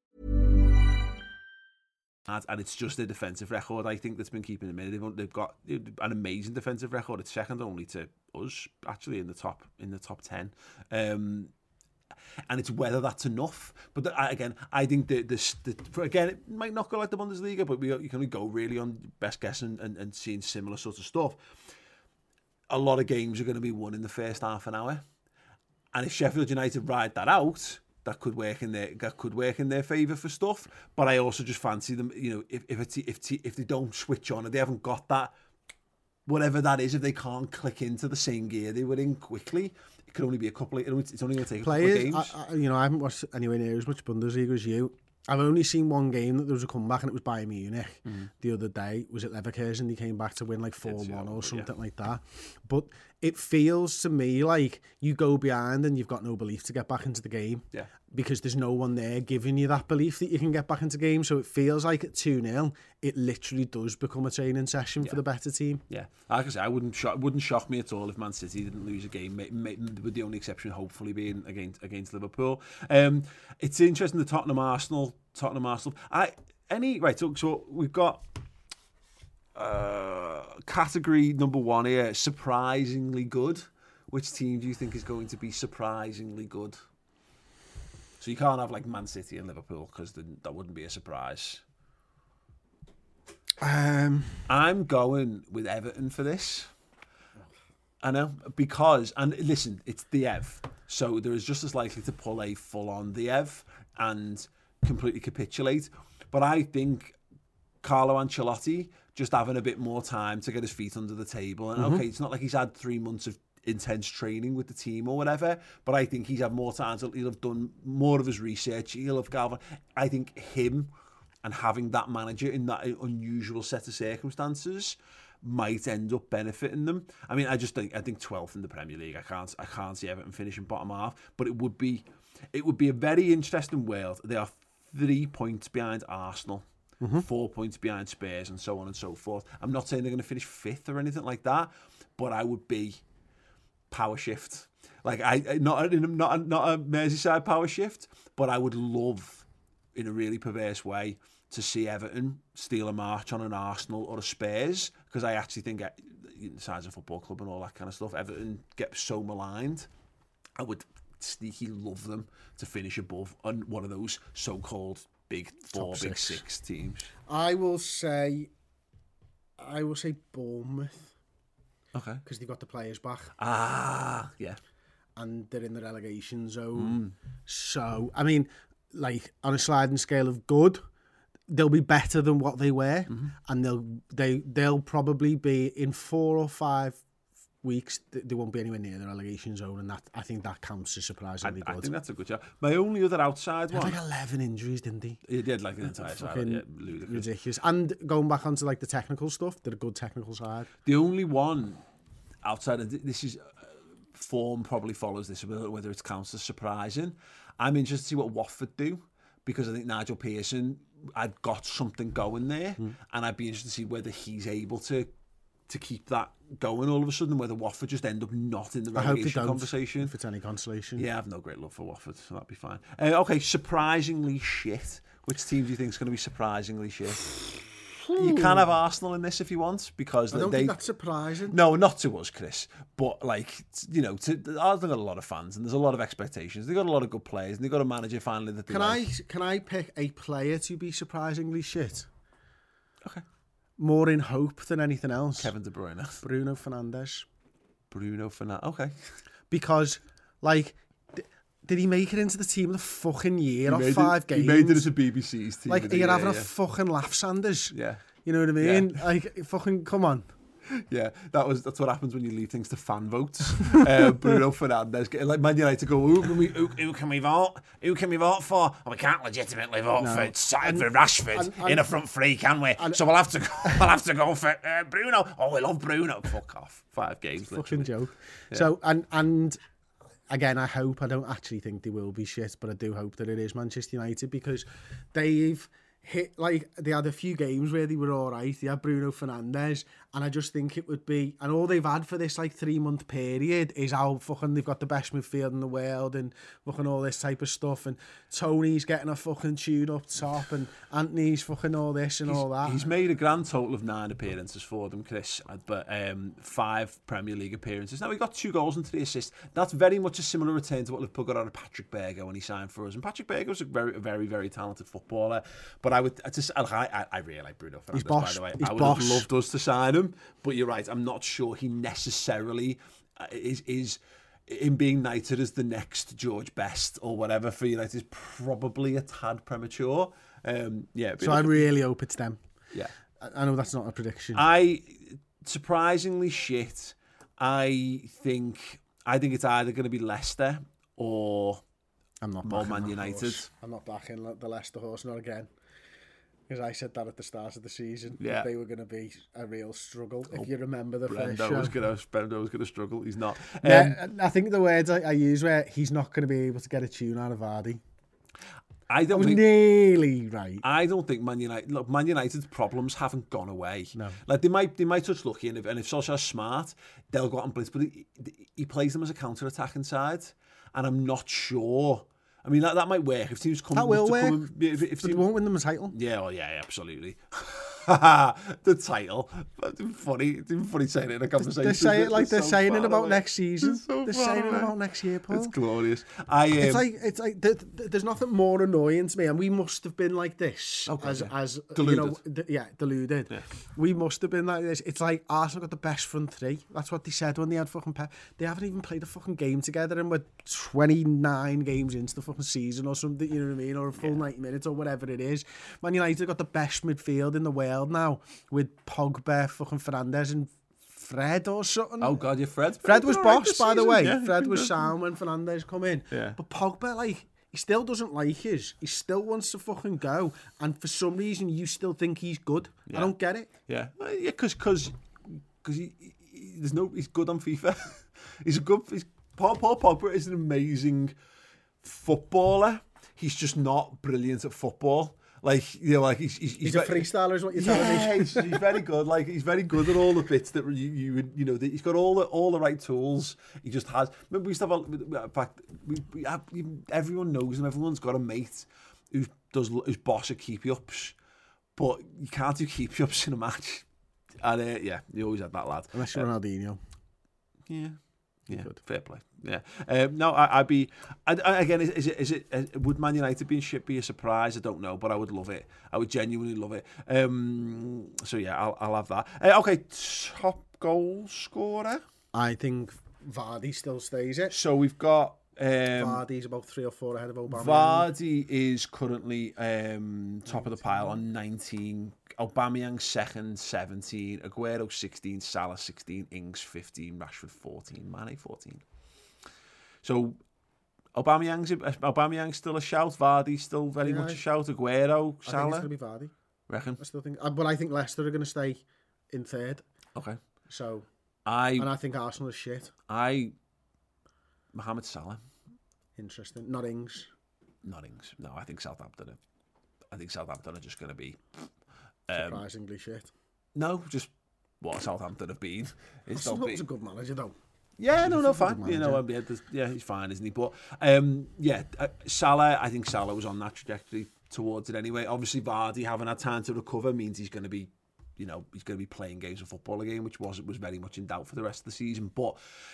Speaker 4: And it's just their defensive record, I think, that's been keeping them in. They've got an amazing defensive record. It's second only to us, actually, in the top 10. And it's whether that's enough. But again, I think again, it might not go like the Bundesliga, but you can only go really on best guess and seeing similar sorts of stuff. A lot of games are going to be won in the first half an hour, and if Sheffield United ride that out, that could work in their favour for stuff. But I also just fancy them, you know, if they don't switch on and they haven't got that, whatever that is, if they can't click into the same gear they were in quickly, it could only be it's only going to take
Speaker 5: players,
Speaker 4: a couple of games.
Speaker 5: I haven't watched anywhere near as much Bundesliga as you. I've only seen one game that there was a comeback, and it was Bayern Munich the other day. Was it Leverkusen? They came back to win like 4-1 or something like that. But it feels to me like you go behind and you've got no belief to get back into the game.
Speaker 4: Yeah.
Speaker 5: Because there's no one there giving you that belief that you can get back into the game. So it feels like at 2-0, it literally does become a training session for the better team.
Speaker 4: Yeah, like I say, it wouldn't shock me at all if Man City didn't lose a game, with the only exception hopefully being against Liverpool. It's interesting, the Tottenham Arsenal. So we've got category number 1 here, surprisingly good. Which team do you think is going to be surprisingly good? So you can't have like Man City and Liverpool, because that wouldn't be a surprise. I'm going with Everton for this. I know, because, and listen, it's the Ev, so there is just as likely to pull a full-on the Ev and completely capitulate. But I think Carlo Ancelotti just having a bit more time to get his feet under the table. And okay, it's not like he's had 3 months of intense training with the team or whatever, but I think he's had more time. He'll have done more of his research. He'll have galvanized. I think him and having that manager in that unusual set of circumstances might end up benefiting them. I mean, I think 12th in the Premier League. I can't see Everton finishing bottom half, but it would be a very interesting world. They are 3 points behind Arsenal, 4 points behind Spurs, and so on and so forth. I'm not saying they're going to finish 5th or anything like that, but I would be power shift. Like not a Merseyside power shift, but I would love, in a really perverse way, to see Everton steal a march on an Arsenal or a Spurs, because I actually think the size of football club and all that kind of stuff, Everton get so maligned. I would sneaky love them to finish above on one of those so-called big 4, big 6 teams.
Speaker 5: I will say Bournemouth.
Speaker 4: Okay.
Speaker 5: Because they've got the players back.
Speaker 4: Yeah.
Speaker 5: And they're in the relegation zone. So, I mean, like, on a sliding scale of good, they'll be better than what they were. And they'll probably be, in 4 or 5 weeks, they won't be anywhere near the relegation zone, and that, I think that counts as surprisingly good.
Speaker 4: I think that's a good job. My only other outside one...
Speaker 5: He had like 11 injuries, didn't he?
Speaker 4: He did, like, an entire side. Yeah, ludicrous.
Speaker 5: Ridiculous. And going back onto, like, the technical stuff, they're a good technical side.
Speaker 4: The only one outside of this is... form probably follows this, whether it counts as surprising. I'm interested to see what Watford do, because I think Nigel Pearson had got something going there, and I'd be interested to see whether he's able to keep that going all of a sudden, whether Watford just end up not in the relegation conversation.
Speaker 5: If it's any consolation.
Speaker 4: Yeah, I have no great love for Watford, so that'd be fine. Okay, surprisingly shit. Which team do you think is going to be surprisingly shit? You can have Arsenal in this if you want, because
Speaker 5: I don't think that's surprising.
Speaker 4: No, not to us, Chris. But Arsenal got a lot of fans and there's a lot of expectations. They've got a lot of good players and they've got a manager finally that they
Speaker 5: Can I pick a player to be surprisingly shit?
Speaker 4: Okay.
Speaker 5: More in hope than anything else.
Speaker 4: Kevin De Bruyne.
Speaker 5: Bruno Fernandes.
Speaker 4: Okay.
Speaker 5: Because, did he make it into the team of the fucking year off 5 games?
Speaker 4: He made it as a BBC's team.
Speaker 5: You're having a fucking laugh, Sanders.
Speaker 4: Yeah.
Speaker 5: You know what I mean?
Speaker 4: Yeah.
Speaker 5: Fucking come on.
Speaker 4: Yeah, that's what happens when you leave things to fan votes. Bruno Fernandes, like Man United go, who can we vote? Who can we vote for? Oh, we can't legitimately vote for Rashford in a front three, can we? So we'll have to go for Bruno. Oh, we love Bruno. Fuck off. 5 games.
Speaker 5: Fucking
Speaker 4: literally.
Speaker 5: joke. Yeah. So and again, I don't actually think they will be shit, but I do hope that it is Manchester United, because they've hit, they had a few games where they were all right. They had Bruno Fernandes, and I just think it would be, and all they've had for this 3-month period is how fucking they've got the best midfield in the world and fucking all this type of stuff, and Tony's getting a fucking tune up top, and Anthony's fucking all this and all that.
Speaker 4: He's made a grand total of 9 appearances for them, Chris, but 5 Premier League appearances. Now, he got 2 goals and 3 assists. That's very much a similar return to what Liverpool got out of Patrick Berger when he signed for us. And Patrick Berger was a very, very, very talented footballer. But I really like Bruno Fernandes, by the way. I would have loved us to sign him, but you're right. I'm not sure he necessarily is in being knighted as the next George Best or whatever for United is probably a tad premature.
Speaker 5: So I really hope it's them.
Speaker 4: Yeah,
Speaker 5: I know that's not a prediction.
Speaker 4: Surprisingly shit. I think it's either going to be Leicester or Man United.
Speaker 5: I'm not backing the Leicester horse, not again. Because I said that at the start of the season.
Speaker 4: Yeah.
Speaker 5: They were going to be a real struggle. If you remember the first show.
Speaker 4: Brendo was going to struggle. He's not.
Speaker 5: I think the words I use were, he's not going to be able to get a tune out of Vardy.
Speaker 4: I was
Speaker 5: nearly right.
Speaker 4: I don't think Man United's problems haven't gone away.
Speaker 5: No.
Speaker 4: They might touch lucky, and if Solskjaer's smart, they'll go out and blitz. But he plays them as a counter-attacking side, and I'm not sure. I mean, that might work if teams come.
Speaker 5: That will work.
Speaker 4: If
Speaker 5: teams, but they won't win them a title.
Speaker 4: Yeah, absolutely. The title. It's funny saying it in a conversation.
Speaker 5: They say it like they're saying it about next season. They're saying it about next year, Paul.
Speaker 4: It's glorious.
Speaker 5: It's like there's nothing more annoying to me, and we must have been like this as
Speaker 4: deluded.
Speaker 5: Deluded.
Speaker 4: Yeah.
Speaker 5: We must have been like this. It's like Arsenal got the best front three. That's what they said when they had fucking Pep. They haven't even played a fucking game together, and we're 29 games into the fucking season or something. You know what I mean? Or a full 90 minutes or whatever it is. Man United got the best midfield in the world now, with Pogba, fucking Fernandes and Fred or something.
Speaker 4: Oh God, Fred.
Speaker 5: Fred was boss, by the way.
Speaker 4: Yeah,
Speaker 5: Fred was sound when Fernandes come in.
Speaker 4: Yeah.
Speaker 5: But Pogba, he still doesn't like us. He still wants to fucking go. And for some reason, you still think he's good. Yeah. I don't get it.
Speaker 4: Yeah, because he's good on FIFA. Paul Pogba is an amazing footballer. He's just not brilliant at football. He's
Speaker 5: a freestyler, is what you're telling me.
Speaker 4: He's very good. He's very good at all the bits that he's got all the right tools. He just has. We used to have. In fact, we have, everyone knows him. Everyone's got a mate who's boss at keepy-ups, but you can't do keepy-ups in a match. And you always had that lad.
Speaker 5: Unless you're Ronaldinho.
Speaker 4: Yeah, good. Fair play. Yeah. I'd be. Again, is it? Would Man United be a surprise? I don't know, but I would love it. I would genuinely love it. So yeah, I'll have that. Okay, top goal scorer.
Speaker 5: I think Vardy still stays it.
Speaker 4: So we've got.
Speaker 5: Vardy's about 3 or 4 ahead of Aubameyang.
Speaker 4: Vardy is currently top of the pile on 19. Aubameyang second, 17. Aguero 16. Salah 16. Ings 15. Rashford 14. Mane 14. So Aubameyang's still a shout. Vardy's still very much a shout. Aguero, Salah.
Speaker 5: I think it's going to be Vardy.
Speaker 4: Reckon?
Speaker 5: I still think, but I think Leicester are going to stay in third.
Speaker 4: Okay.
Speaker 5: So and I think Arsenal is shit.
Speaker 4: Mohamed Salah.
Speaker 5: Interesting. Not Ings.
Speaker 4: Not Ings. No, I think Southampton are just going to be
Speaker 5: Surprisingly shit.
Speaker 4: No, just what Southampton have been.
Speaker 5: He's a good manager, though.
Speaker 4: Yeah, no, fine. You know, he's fine, isn't he? But Salah, I think Salah was on that trajectory towards it anyway. Obviously, Vardy having had time to recover means he's going to be, playing games of football again, which was very much in doubt for the rest of the season. But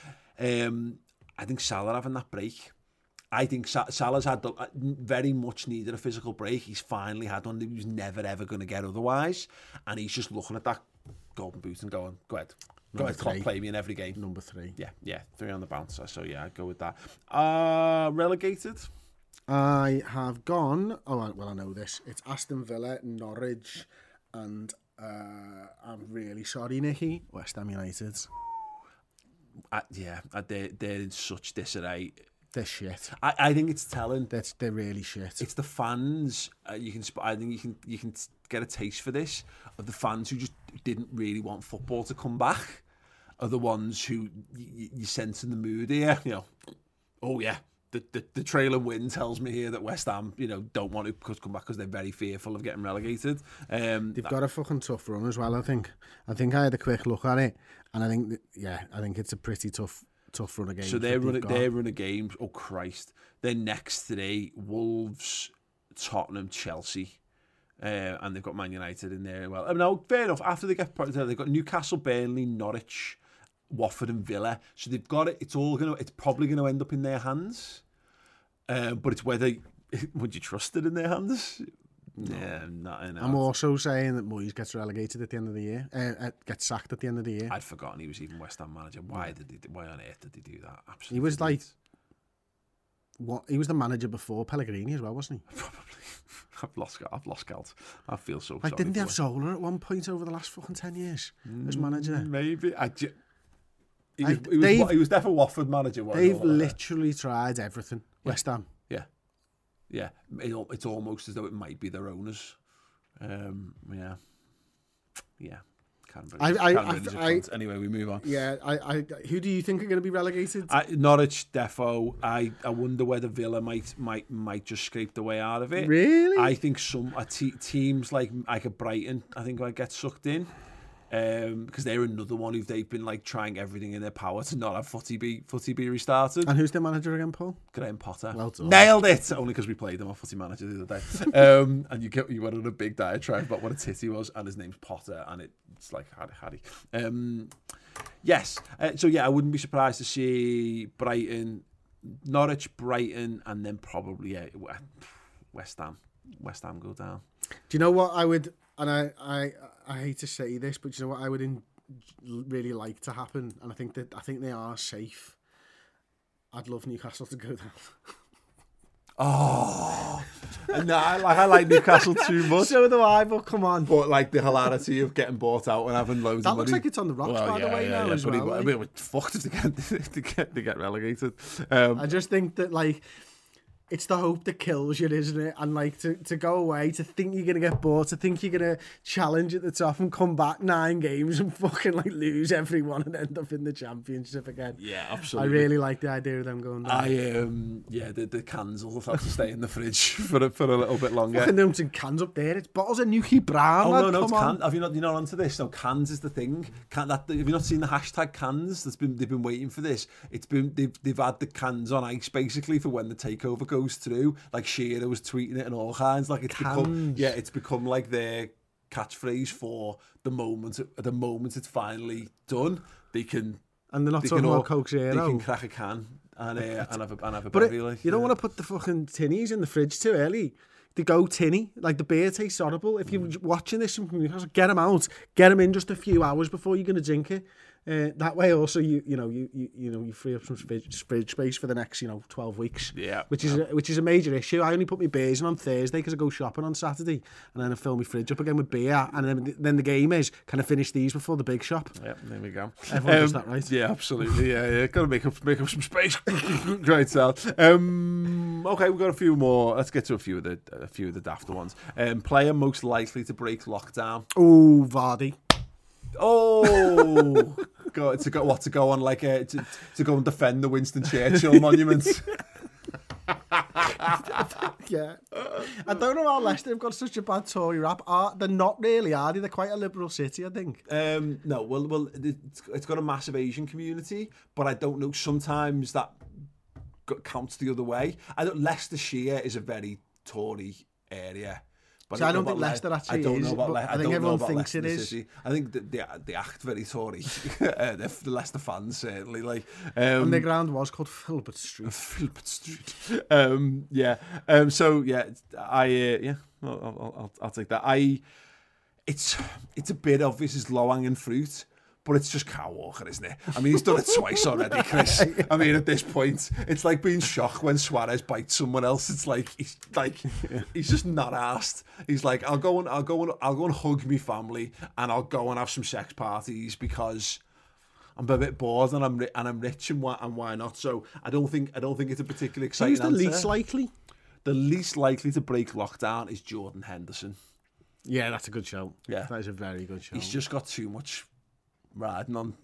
Speaker 4: I think Salah having that break. I think Salah's had very much needed a physical break. He's finally had one that he was never ever going to get otherwise, and he's just looking at that golden boot and going, "Go ahead, Klopp, play me in every game."
Speaker 5: Number 3.
Speaker 4: Yeah, 3 on the bouncer. So yeah, I'd go with that. Relegated.
Speaker 5: I have gone. Oh well, I know this. It's Aston Villa, Norwich, and I'm really sorry, Nicky, West Ham United.
Speaker 4: They're in such disarray.
Speaker 5: They're shit.
Speaker 4: I think it's telling.
Speaker 5: They're really shit.
Speaker 4: It's the fans. I think you can get a taste for this of the fans who just didn't really want football to come back. Are the ones who you sense in the mood here. Oh yeah, the trailing wind tells me here that West Ham, don't want to come back because they're very fearful of getting relegated.
Speaker 5: They've got a fucking tough run as well. I think I had a quick look at it, and I think it's a pretty tough run of games.
Speaker 4: So their run of games, oh Christ, their next 3: Wolves, Tottenham, Chelsea, and they've got Man United in there as well. No, fair enough. After they get they've got Newcastle, Burnley, Norwich, Watford, and Villa. So they've got it. It's probably going to end up in their hands. But it's whether would you trust it in their hands? No. Yeah, not enough.
Speaker 5: I'm also saying that Moyes gets relegated at the end of the year. Gets sacked at the end of the year.
Speaker 4: I'd forgotten he was even West Ham manager. Why on earth did he do that? Absolutely.
Speaker 5: He was like, what? He was the manager before Pellegrini as well, wasn't he?
Speaker 4: Probably. I've lost count. I feel so
Speaker 5: sorry. Didn't they have
Speaker 4: Zola
Speaker 5: at one point over the last fucking 10 years as manager?
Speaker 4: Maybe. He was definitely Watford manager.
Speaker 5: They've literally tried everything.
Speaker 4: Yeah.
Speaker 5: West Ham.
Speaker 4: Yeah, it's almost as though it might be their owners. Yeah. Anyway, we move on.
Speaker 5: Yeah, who do you think are going to be relegated?
Speaker 4: Norwich, defo. I wonder whether Villa might just scrape the way out of it.
Speaker 5: Really?
Speaker 4: I think some teams like a Brighton, I think might get sucked in. Because they're another one they've been trying everything in their power to not have footy be restarted.
Speaker 5: And who's their manager again, Paul?
Speaker 4: Graham Potter.
Speaker 5: Well done.
Speaker 4: Nailed it. Only because we played him on Footy Manager the other day. And you went on a big diatribe about what a tit he was, and his name's Potter, and it's like Harry. Yes. So yeah, I wouldn't be surprised to see Norwich, Brighton, and then probably West Ham go down.
Speaker 5: Do you know what I would? And I hate to say this, but you know what I would really like to happen, and I think they are safe. I'd love Newcastle to go down.
Speaker 4: Oh, no, I like Newcastle too much.
Speaker 5: So do I, but come on.
Speaker 4: But the hilarity of getting bought out and having loads of money.
Speaker 5: That looks like it's on the rocks, by the way, now as well.
Speaker 4: We're fucked if they get relegated.
Speaker 5: I just think that it's the hope that kills you, isn't it? And to go away, to think you're going to get bored, to think you're going to challenge at the top and come back 9 games and fucking lose everyone and end up in the Championship again.
Speaker 4: Yeah, absolutely.
Speaker 5: I really like the idea of them going down.
Speaker 4: The cans will have to stay in the fridge for a little bit longer.
Speaker 5: Fucking them cans up there. It's bottles of Nuki Brown.
Speaker 4: Oh, no, it's cans. Have you not onto this? No, cans is the thing. Have you not seen the hashtag cans? They've been waiting for this. They've had the cans on ice basically for when the takeover goes through. Like Shearer was tweeting it and all kinds. It's become like their catchphrase for the moment it's finally done. They can,
Speaker 5: and they're not talking about Coke Zero.
Speaker 4: They can crack a can and have a
Speaker 5: but
Speaker 4: bevy.
Speaker 5: You don't want to put the fucking tinnies in the fridge too early. They go tinny, the beer tastes horrible. If you're watching this, get them out, get them in just a few hours before you're going to drink it. That way, also you free up some fridge space for the next 12 weeks.
Speaker 4: Yeah,
Speaker 5: which is a major issue. I only put my beers in on Thursday because I go shopping on Saturday, and then I fill my fridge up again with beer. And then the game is, can I finish these before the big shop?
Speaker 4: Yeah, there we go.
Speaker 5: Everyone does that, right?
Speaker 4: Yeah, absolutely. Yeah. Got to make up some space. Great stuff. Okay, we've got a few more. Let's get to a few of the dafter ones. Player most likely to break lockdown.
Speaker 5: Oh, Vardy.
Speaker 4: Oh, to go on to go and defend the Winston Churchill monument.
Speaker 5: Yeah. I don't know how Leicester have got such a bad Tory rap. They're not really, are they? They're quite a liberal city, I think.
Speaker 4: No, well, it's got a massive Asian community, but I don't know. Sometimes that counts the other way. Leicestershire is a very Tory area. But
Speaker 5: I don't think Leicester actually is. I think everyone thinks it is.
Speaker 4: I think that they act very Tory. The Leicester fans certainly like.
Speaker 5: And the ground was called Filbert Street.
Speaker 4: Filbert Street. Yeah. So yeah, I'll take that. It's a bit obvious as low hanging fruit. But it's just Kyle Walker, isn't it? I mean, he's done it twice already, Chris. I mean, at this point, it's like being shocked when Suarez bites someone else. It's like he's just not arsed. He's like, I'll go and hug me family, and I'll go and have some sex parties because I'm a bit bored and I'm rich and why not? So I don't think it's a particularly exciting answer.
Speaker 5: Who's the least likely?
Speaker 4: The least likely to break lockdown is Jordan Henderson.
Speaker 5: Yeah, that's a good show.
Speaker 4: Yeah,
Speaker 5: that is a very good show.
Speaker 4: He's just got too much riding on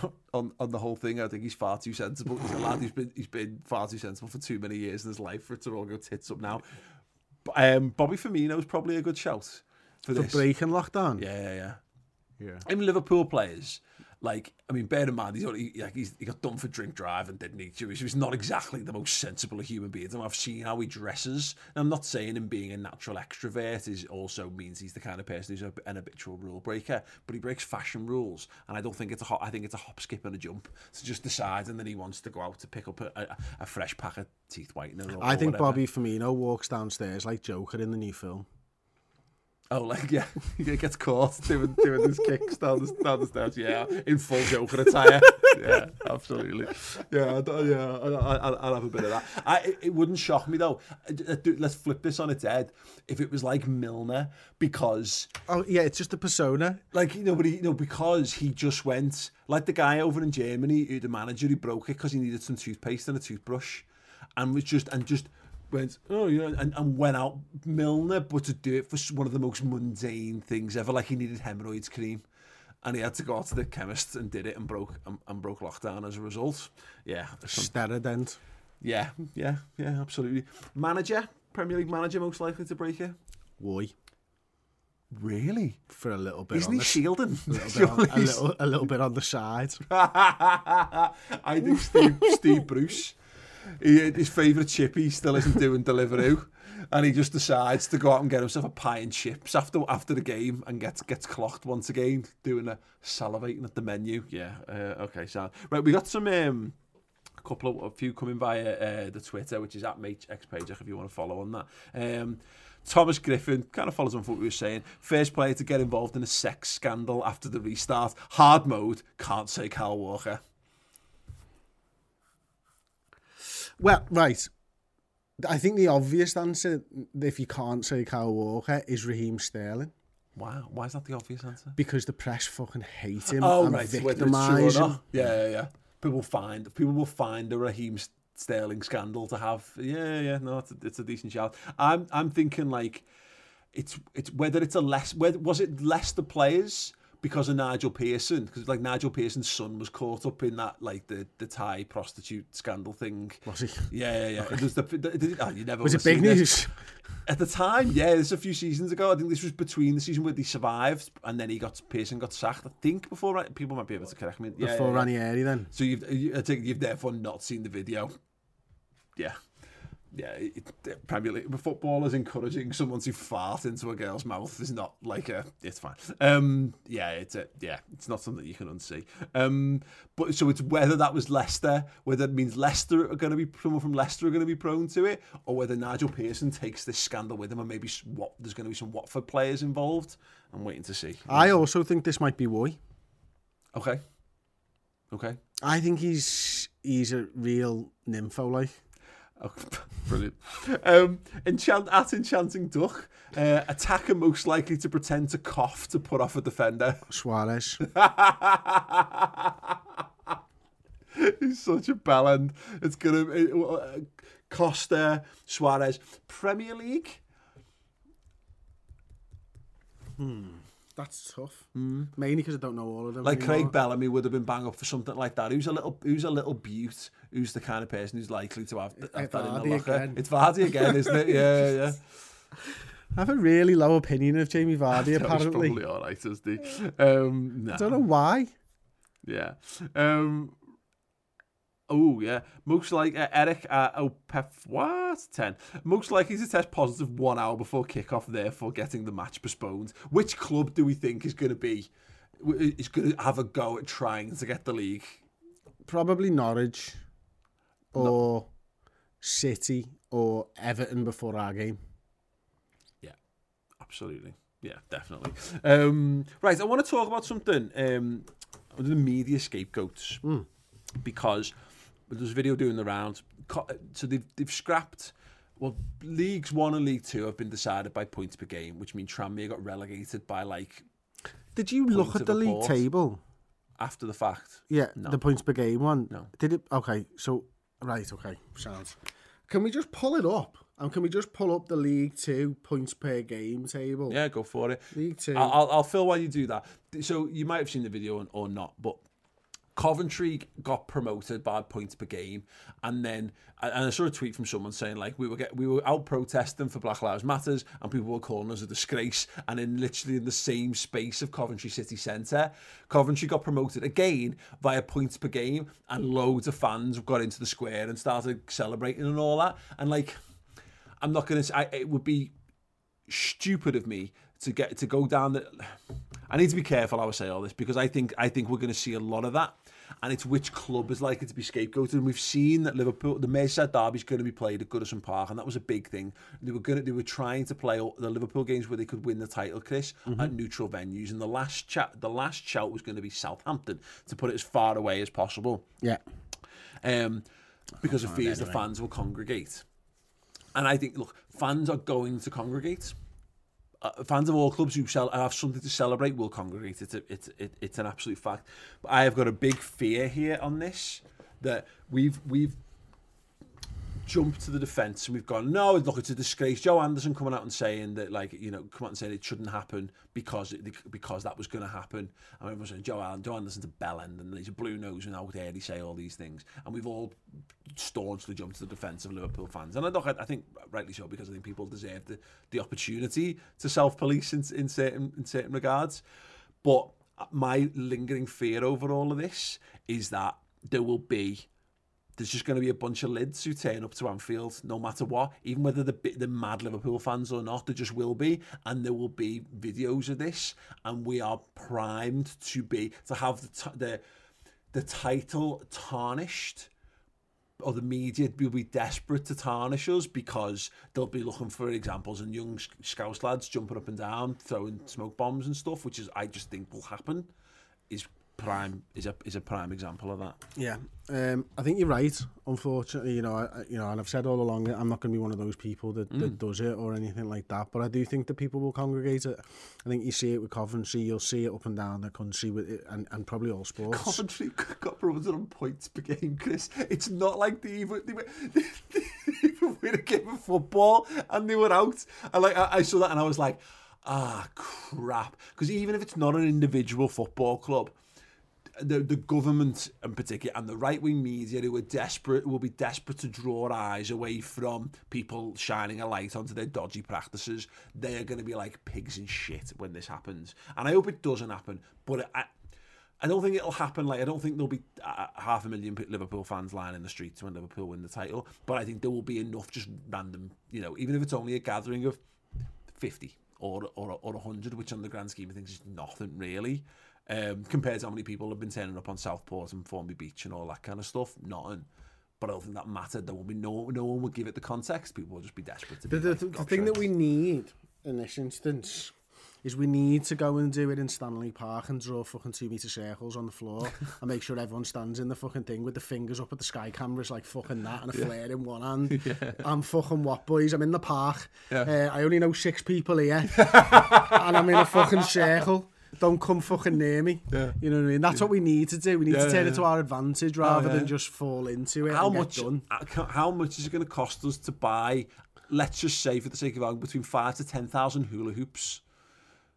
Speaker 4: the whole thing. I think he's far too sensible. He's a lad he's been far too sensible for too many years in his life for it to all go tits up now. Bobby Firmino's probably a good shout for this.
Speaker 5: For breaking lockdown?
Speaker 4: Yeah. Even Liverpool players, like, I mean, bear in mind, he got done for drink driving, didn't he? So he's not exactly the most sensible of human beings. And I've seen how he dresses. And I'm not saying him being a natural extrovert also means he's the kind of person who's an habitual rule breaker, but he breaks fashion rules. And I don't think it's I think it's a hop, skip, and a jump to just deciding that he wants to go out to pick up a fresh pack of teeth whitener.
Speaker 5: I think Bobby Firmino walks downstairs like Joker in the new film.
Speaker 4: Oh, like, yeah, he gets caught doing his kicks down the stairs, yeah, in full Joker attire. Yeah, absolutely. Yeah, I'll have a bit of that. It wouldn't shock me, though. Let's flip this on its head. If it was like Milner, because...
Speaker 5: Oh, yeah, it's just a persona.
Speaker 4: Like, because he just went, like the guy over in Germany, the manager who broke it because he needed some toothpaste and a toothbrush, and went, oh, yeah, and went out Milner, but to do it for one of the most mundane things ever, like he needed hemorrhoids cream, and he had to go out to the chemist and did it and broke lockdown as a result. Yeah,
Speaker 5: Steradent.
Speaker 4: Yeah, absolutely. Premier League manager most likely to break it.
Speaker 5: Roy.
Speaker 4: Really?
Speaker 5: For a little bit.
Speaker 4: Isn't he shielding?
Speaker 5: A little bit on the side.
Speaker 4: I think Steve Bruce. His favourite chippy still isn't doing Deliveroo, and he just decides to go out and get himself a pie and chips after the game and gets clocked once again doing salivating at the menu. Yeah, okay, so right, we got some a few coming via the Twitter, which is @MateXPage if you want to follow on that. Thomas Griffin kind of follows on what we were saying. First player to get involved in a sex scandal after the restart. Hard mode. Can't say Kyle Walker.
Speaker 5: Well, right. I think the obvious answer, if you can't say Kyle Walker, is Raheem Sterling.
Speaker 4: Wow, why is that the obvious answer?
Speaker 5: Because the press fucking hate him
Speaker 4: and
Speaker 5: right. Victimise him.
Speaker 4: Yeah. People will find a Raheem Sterling scandal to have. Yeah. No, it's a decent shout. I'm thinking like it's whether it's was it Leicester players because of Nigel Pearson, because like Nigel Pearson's son was caught up in that, like the Thai prostitute scandal thing.
Speaker 5: Was he?
Speaker 4: Yeah. It was you never
Speaker 5: was it big news?
Speaker 4: At the time, yeah, this was a few seasons ago. I think this was between the season where they survived and then Pearson got sacked. I think before, people might be able to correct me.
Speaker 5: Before Ranieri then.
Speaker 4: So I think you've therefore not seen the video. Yeah. Premier League footballers encouraging someone to fart into a girl's mouth is not like it's fine. It's not something you can unsee. But so it's whether that was Leicester, whether it means Leicester are going to be someone from Leicester are going to be prone to it, or whether Nigel Pearson takes this scandal with him, and maybe there's going to be some Watford players involved. I'm waiting to see.
Speaker 5: I also think this might be Woy.
Speaker 4: Okay.
Speaker 5: I think he's a real nympho, like.
Speaker 4: Oh, brilliant. Enchanting Duck. Attacker most likely to pretend to cough to put off a defender.
Speaker 5: Suarez.
Speaker 4: He's such a bellend. It's gonna Costa, Suarez. Premier League.
Speaker 5: That's tough. Mainly because I don't know all of them.
Speaker 4: Like
Speaker 5: anymore.
Speaker 4: Craig Bellamy would have been bang up for something like that. Who's a little beaut? Who's the kind of person who's likely to have that in the locker?
Speaker 5: Again.
Speaker 4: It's Vardy again, isn't it? Yeah.
Speaker 5: I have a really low opinion of Jamie Vardy. Apparently,
Speaker 4: he's probably all right, isn't he? Nah.
Speaker 5: I don't know why.
Speaker 4: Yeah. Oh, yeah. Most like Eric Opef, 10. Most likely to test positive 1 hour before kickoff, therefore getting the match postponed. Which club do we think is going to have a go at trying to get the league?
Speaker 5: Probably Norwich or City or Everton before our game.
Speaker 4: Yeah, absolutely. Yeah, definitely. Right, I want to talk about something. The media scapegoats. Because there's a video doing the rounds. So they've scrapped. Well, Leagues 1 and League 2 have been decided by points per game, which means Tranmere got relegated by like.
Speaker 5: Did you look at the league table
Speaker 4: after the fact?
Speaker 5: Yeah,
Speaker 4: no.
Speaker 5: The points per game one.
Speaker 4: No.
Speaker 5: Did it? Okay, so right. Okay, sounds. Can we just pull it up? And can we just pull up the League 2 points per game table?
Speaker 4: Yeah, go for it.
Speaker 5: League 2.
Speaker 4: I'll fill while you do that. So you might have seen the video or not, but Coventry got promoted by points per game, and I saw a tweet from someone saying like we were out protesting for Black Lives Matters, and people were calling us a disgrace. And in the same space of Coventry City Centre, Coventry got promoted again via points per game, and loads of fans got into the square and started celebrating and all that. And like, I'm not gonna say it would be stupid of me to go down the. I need to be careful how I say all this, because I think we're going to see a lot of that, and it's which club is likely to be scapegoated. And we've seen that Liverpool, the Merseyside derby is going to be played at Goodison Park, and that was a big thing. They were trying to play the Liverpool games where they could win the title, Chris, at neutral venues, and the last shout was going to be Southampton to put it as far away as possible.
Speaker 5: Yeah.
Speaker 4: Because of fears the fans will congregate, and I think fans are going to congregate. Fans of all clubs who have something to celebrate will congregate. It's an absolute fact. But I have got a big fear here on this, that we've jumped to the defence and we've gone, no, look, it's a disgrace. Joe Anderson coming out and saying that, like, you know, come out and saying it shouldn't happen because that was going to happen. And everyone's saying Joe Anderson's a bellend and he's a blue nose and how dare he say all these things. And we've all staunchly jumped to the defence of Liverpool fans. And I think rightly so, because I think people deserve the opportunity to self-police in certain regards. But my lingering fear over all of this is that there's just going to be a bunch of lids who turn up to Anfield no matter what, even whether they're mad Liverpool fans or not. There just will be, and there will be videos of this, and we are primed to have the title tarnished, or the media will be desperate to tarnish us, because they'll be looking for examples and young Scouse lads jumping up and down, throwing smoke bombs and stuff, which I just think will happen. Is a prime example of that. Yeah,
Speaker 5: I think you're right. Unfortunately, you know, and I've said all along, I'm not going to be one of those people that does it or anything like that. But I do think that people will congregate it. I think you see it with Coventry, you'll see it up and down the country with it, and probably all sports.
Speaker 4: Coventry got promoted on points per game, Chris. It's not like they even win a game of football and they were out. And like I saw that and I was like, crap. Because even if it's not an individual football club, the government in particular and the right-wing media who will be desperate to draw eyes away from people shining a light onto their dodgy practices. They are going to be like pigs in shit when this happens. And I hope it doesn't happen, but I don't think it'll happen. Like, I don't think there'll be 500,000 Liverpool fans lying in the streets when Liverpool win the title, but I think there will be enough just random, you know, even if it's only a gathering of 50 or 100, which on the grand scheme of things is nothing really. Compared to how many people have been turning up on Southport and Formby Beach and all that kind of stuff, nothing. But I don't think that mattered. There will be no one will give it the context. People will just be desperate to be.
Speaker 5: The thing that we need in this instance is we need to go and do it in Stanley Park and draw fucking 2-metre circles on the floor and make sure everyone stands in the fucking thing with the fingers up at the sky cameras like fucking that and a flare in one hand. Yeah. I'm fucking what, boys? I'm in the park. Yeah. I only know 6 people here and I'm in a fucking circle. Don't come fucking near me. Yeah. You know what I mean? That's what we need to do. We need to turn it to our advantage rather than just fall into it and get done.
Speaker 4: How much is it going to cost us to buy, let's just say for the sake of argument, between 5,000 to 10,000 hula hoops?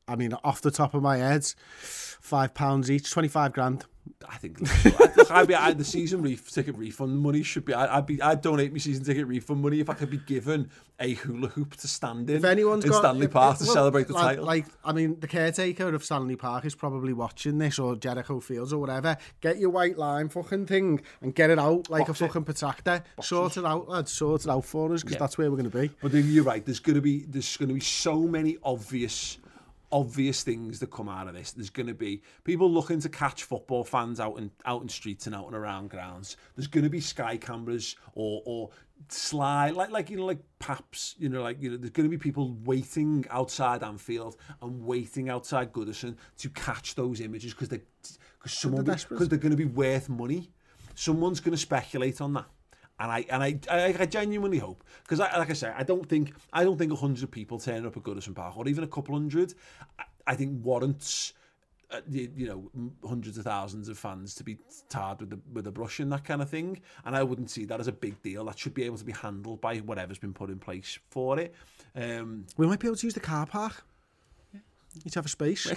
Speaker 5: I mean, off the top of my head, £5 each, 25 grand.
Speaker 4: I think the season ticket refund money should be. I'd donate my season ticket refund money if I could be given a hula hoop to stand in.
Speaker 5: If anyone's
Speaker 4: in
Speaker 5: got
Speaker 4: Stanley Park to celebrate the title.
Speaker 5: I mean, the caretaker of Stanley Park is probably watching this, or Jericho Fields or whatever. Get your white line fucking thing and get it out like a fucking protector. Sort it out, lads. Sort it out for us, because that's where we're going to be.
Speaker 4: But then you're right. There's going to be so many obvious things that come out of this. There's going to be people looking to catch football fans out in streets and out and around grounds. There's going to be sky cameras or slide like Paps. There's going to be people waiting outside Anfield and waiting outside Goodison to catch those images because they're going to be worth money. Someone's going to speculate on that. And I genuinely hope, because like I say, I don't think 100 people turning up at Goodison Park, or even a couple hundred, I think warrants hundreds of thousands of fans to be tarred with a brush and that kind of thing. And I wouldn't see that as a big deal. That should be able to be handled by whatever's been put in place for it.
Speaker 5: We might be able to use the car park. You'd have a space.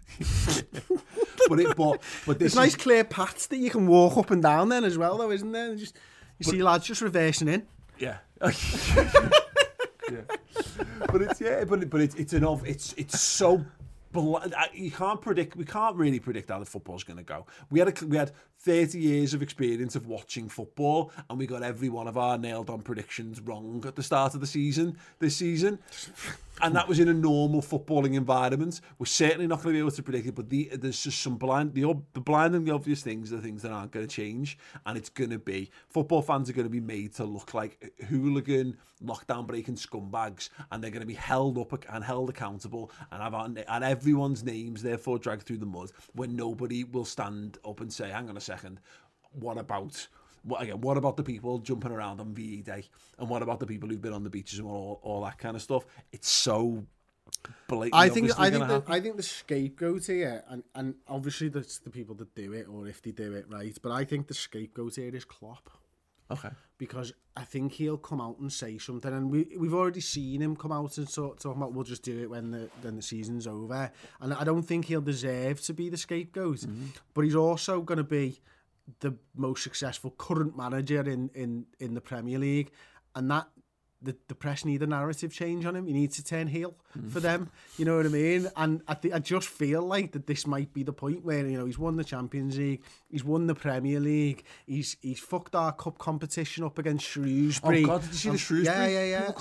Speaker 5: but there's nice clear paths that you can walk up and down then as well, though, isn't there? You see lads just reversing in.
Speaker 4: Yeah. Yeah. It's so you can't predict. We can't really predict how the football's going to go. We had 30 years of experience of watching football, and we got every one of our nailed on predictions wrong at the start of the season this season. And that was in a normal footballing environment. We're certainly not going to be able to predict it, but there's just some blind and the obvious things are the things that aren't going to change. And it's going to be, football fans are going to be made to look like hooligan, lockdown breaking scumbags, and they're going to be held up and held accountable and everyone's names therefore dragged through the mud, when nobody will stand up and say, hang on a second, what about the people jumping around on VE Day? And what about the people who've been on the beaches and all that kind of stuff? It's so blatant.
Speaker 5: I think the scapegoat here, and obviously that's the people that do it, or if they do it right, but I think the scapegoat here is Klopp.
Speaker 4: Okay.
Speaker 5: Because I think he'll come out and say something, and we've already seen him come out and talk about we'll just do it when the season's over, and I don't think he'll deserve to be the scapegoat, but he's also going to be the most successful current manager in the Premier League, and that the press need a narrative change on him. He needs to turn heel for them. You know what I mean? And I just feel like that this might be the point where, he's won the Champions League, he's won the Premier League, he's fucked our cup competition up against Shrewsbury.
Speaker 4: Oh God, did you see the Shrewsbury?
Speaker 5: Yeah.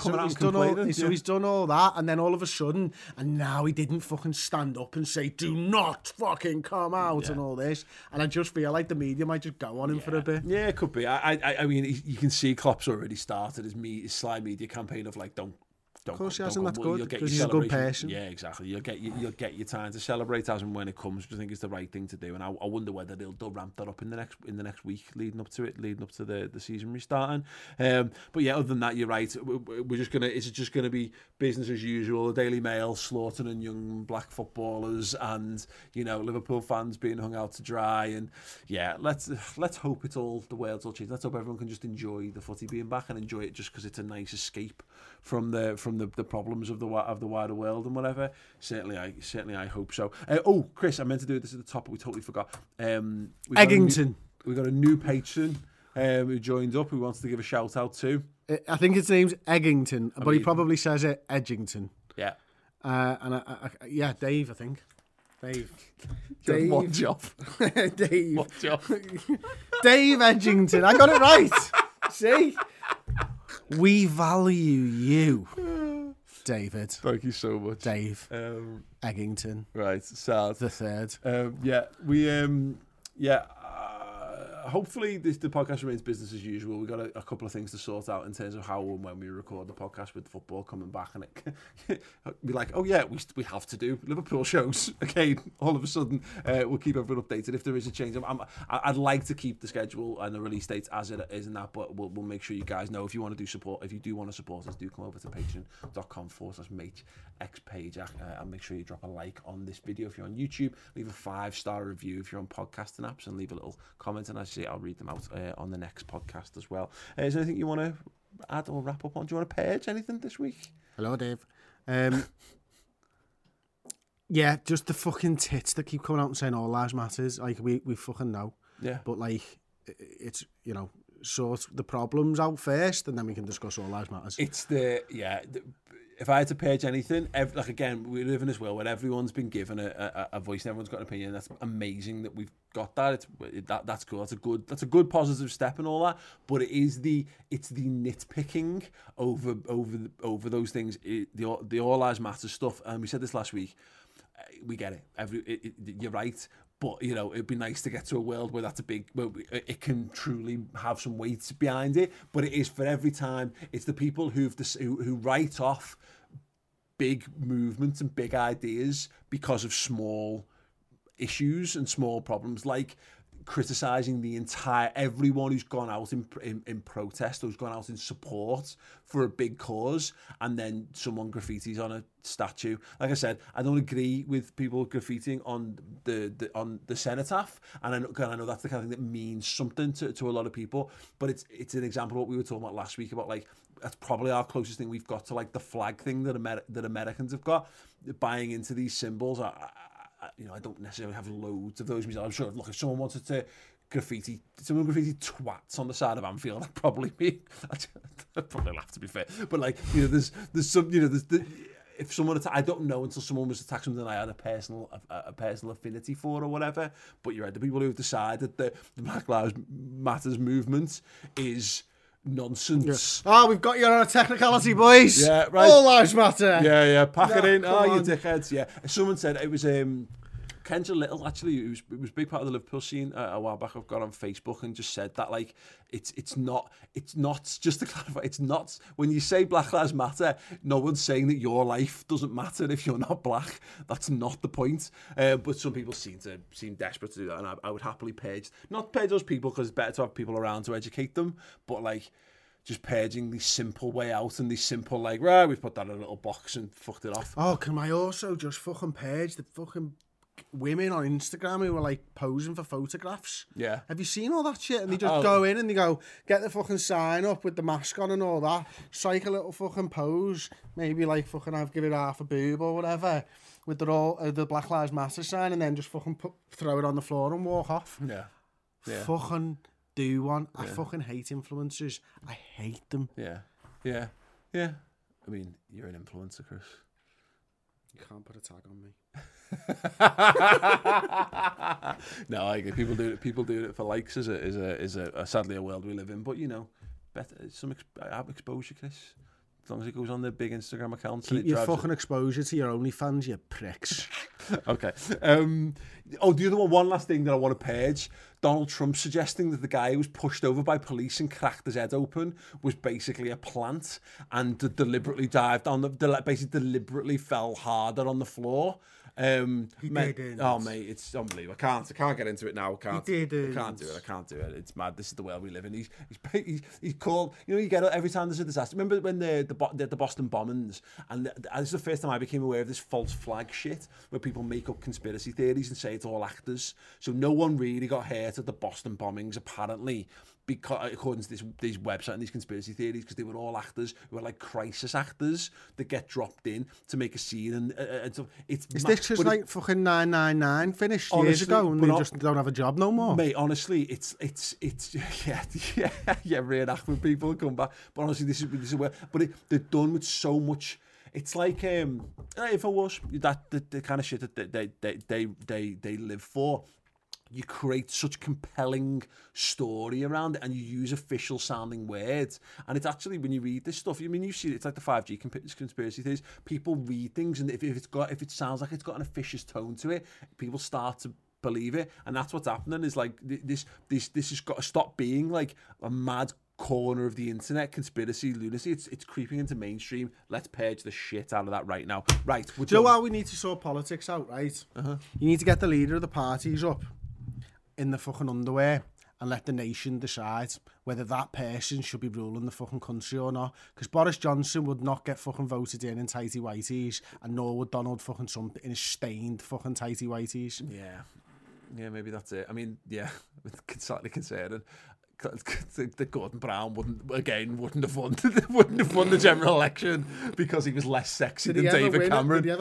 Speaker 5: He's done all that, and then all of a sudden, and now he didn't fucking stand up and say, "Do not fucking come out," and all this. And I just feel like the media might just go on him for a bit.
Speaker 4: Yeah, it could be. I mean, you can see Klopp's already started his slide media campaign of like, don't.
Speaker 5: Of course he hasn't, that's good, because he's a good person.
Speaker 4: Yeah, exactly. You'll get your time to celebrate as and when it comes, which I think is the right thing to do. And I wonder whether they'll ramp that up in the next week, leading up to the season restarting. But yeah, other than that, you're right. It's just gonna be business as usual. The Daily Mail slaughtering young black footballers, and Liverpool fans being hung out to dry. And yeah, let's hope the world's all changed. Let's hope everyone can just enjoy the footy being back and enjoy it just because it's a nice escape from the problems of the wider world and whatever. Certainly I hope so. Chris, I meant to do this at the top, but we totally forgot.
Speaker 5: Eggington.
Speaker 4: We got a new patron who joined up, who wants to give a shout out to.
Speaker 5: I think his name's Eggington, but he probably says it Edgington.
Speaker 4: Yeah.
Speaker 5: Dave, I think. Dave.
Speaker 4: What job?
Speaker 5: Dave.
Speaker 4: What job?
Speaker 5: Dave Edgington. I got it right. See? We value you, David.
Speaker 4: Thank you so much.
Speaker 5: Dave. Eggington.
Speaker 4: Right, sad.
Speaker 5: The third.
Speaker 4: Hopefully the podcast remains business as usual. We've got a couple of things to sort out in terms of how and when we record the podcast with football coming back, and it be like, oh yeah, we have to do Liverpool shows again. All of a sudden, we'll keep everyone updated if there is a change. I'd like to keep the schedule and the release dates as it is and that, but we'll make sure you guys know if you want to support us, do come over to patreon.com/MateXpage and make sure you drop a like on this video if you're on YouTube. Leave a 5-star review if you're on podcasting apps, and leave a little comment, and I'll read them out on the next podcast as well. Is there anything you want to add or wrap up on? Do you want to purge anything this week?
Speaker 5: Hello, Dave. Yeah, just the fucking tits that keep coming out and saying all lives matters. Like, we fucking know.
Speaker 4: Yeah.
Speaker 5: But, like, it's, you know, sort the problems out first, and then we can discuss all lives matters.
Speaker 4: It's if I had to page anything, like, again, we live in this world where everyone's been given a voice and everyone's got an opinion. That's amazing that we've got that. That's cool. That's a good positive step and all that. But it's the nitpicking over those things. The all lives matter stuff. And we said this last week. We get it. You're right. But, you know, it'd be nice to get to a world where that's where it can truly have some weight behind it. But it is for every time. It's the people who write off big movements and big ideas because of small issues and small problems, like criticising everyone who's gone out in protest, who's gone out in support for a big cause, and then someone graffitis on a statue. Like I said, I don't agree with people graffitiing on the cenotaph, and I know that's the kind of thing that means something to a lot of people, but it's an example of what we were talking about last week about, like, that's probably our closest thing we've got to, like, the flag thing that Americans have got, buying into these symbols. I don't necessarily have loads of those. I'm sure, look, if someone wanted to graffiti twats on the side of Anfield, that'd probably be, I'd probably laugh, to be fair. But, like, you know, there's some, you know, if someone I don't know until someone was attacked something I had a personal affinity for or whatever. But you're right, the people who've decided that the Black Lives Matters movement is nonsense.
Speaker 5: Yeah. Oh, we've got you on a technicality, boys.
Speaker 4: Yeah, right.
Speaker 5: All lives matter.
Speaker 4: Yeah. Pack it in. Oh, you dickheads. Yeah. Someone said it was Kendra Little, actually, it was a big part of the Liverpool scene a while back. I've got on Facebook and just said that, like, it's not, just to clarify, it's not, when you say Black Lives Matter, no one's saying that your life doesn't matter if you're not black. That's not the point. But some people seem desperate to do that, and I would happily not page those people, because it's better to have people around to educate them, but, like, just paging the simple way out and the simple, like, right, we've put that in a little box and fucked it off.
Speaker 5: Oh, can I also just fucking page the fucking women on Instagram who were, like, posing for photographs? Yeah. Have you seen all that shit? And they just go in and they go, get the fucking sign up with the mask on and all that, psych a little fucking pose, maybe, like, fucking give it half a boob or whatever, with the Black Lives Matter sign, and then just fucking throw it on the floor and walk off. Yeah. Fucking do one. I fucking hate influencers. I hate them.
Speaker 4: Yeah. I mean, you're an influencer, Chris.
Speaker 5: You can't put a tag on me.
Speaker 4: No, I agree. People do it for likes. Is a sadly a world we live in. But, you know, better exposure, Chris. As long as it goes on the big Instagram accounts.
Speaker 5: Keep your fucking exposure to your OnlyFans, you pricks.
Speaker 4: Okay. The other one last thing that I want to page. Donald Trump suggesting that the guy who was pushed over by police and cracked his head open was basically a plant, and deliberately deliberately fell harder on the floor. He didn't. Oh, mate, it's unbelievable. I can't get into it now. I can't do it. It's mad. This is the world we live in. He's called, you know, you get every time there's a disaster. Remember when the Boston bombings, and this is the first time I became aware of this false flag shit, where people make up conspiracy theories and say it's all actors. So no one really got hurt at the Boston bombings, apparently, because according to these websites and these conspiracy theories, because they were all actors who were, like, crisis actors that get dropped in to make a scene, and so it's.
Speaker 5: Is this just like fucking 999 finished years ago, and they just don't have a job no more?
Speaker 4: Mate, honestly, it's reenactment people come back, but honestly, this is where, but they're done with so much. It's like if I was that the kind of shit that they live for. You create such compelling story around it, and you use official sounding words. And it's actually, when you read this stuff, I mean, you see it's like the 5G conspiracy theories. People read things, and if it sounds like it's got an officious tone to it, people start to believe it. And that's what's happening. Is like this has got to stop being like a mad corner of the internet conspiracy lunacy. It's creeping into mainstream. Let's purge the shit out of that right now. Right.
Speaker 5: Do you know why we need to sort politics out, right? You need to get the leader of the parties up in the fucking underwear and let the nation decide whether that person should be ruling the fucking country or not. Because Boris Johnson would not get fucking voted in tighty whities, and nor would Donald fucking Trump in his stained fucking tighty whities.
Speaker 4: Yeah, maybe that's it. I mean, yeah, it's slightly concerning. The Gordon Brown wouldn't have won the general election because he was less sexy than David Cameron.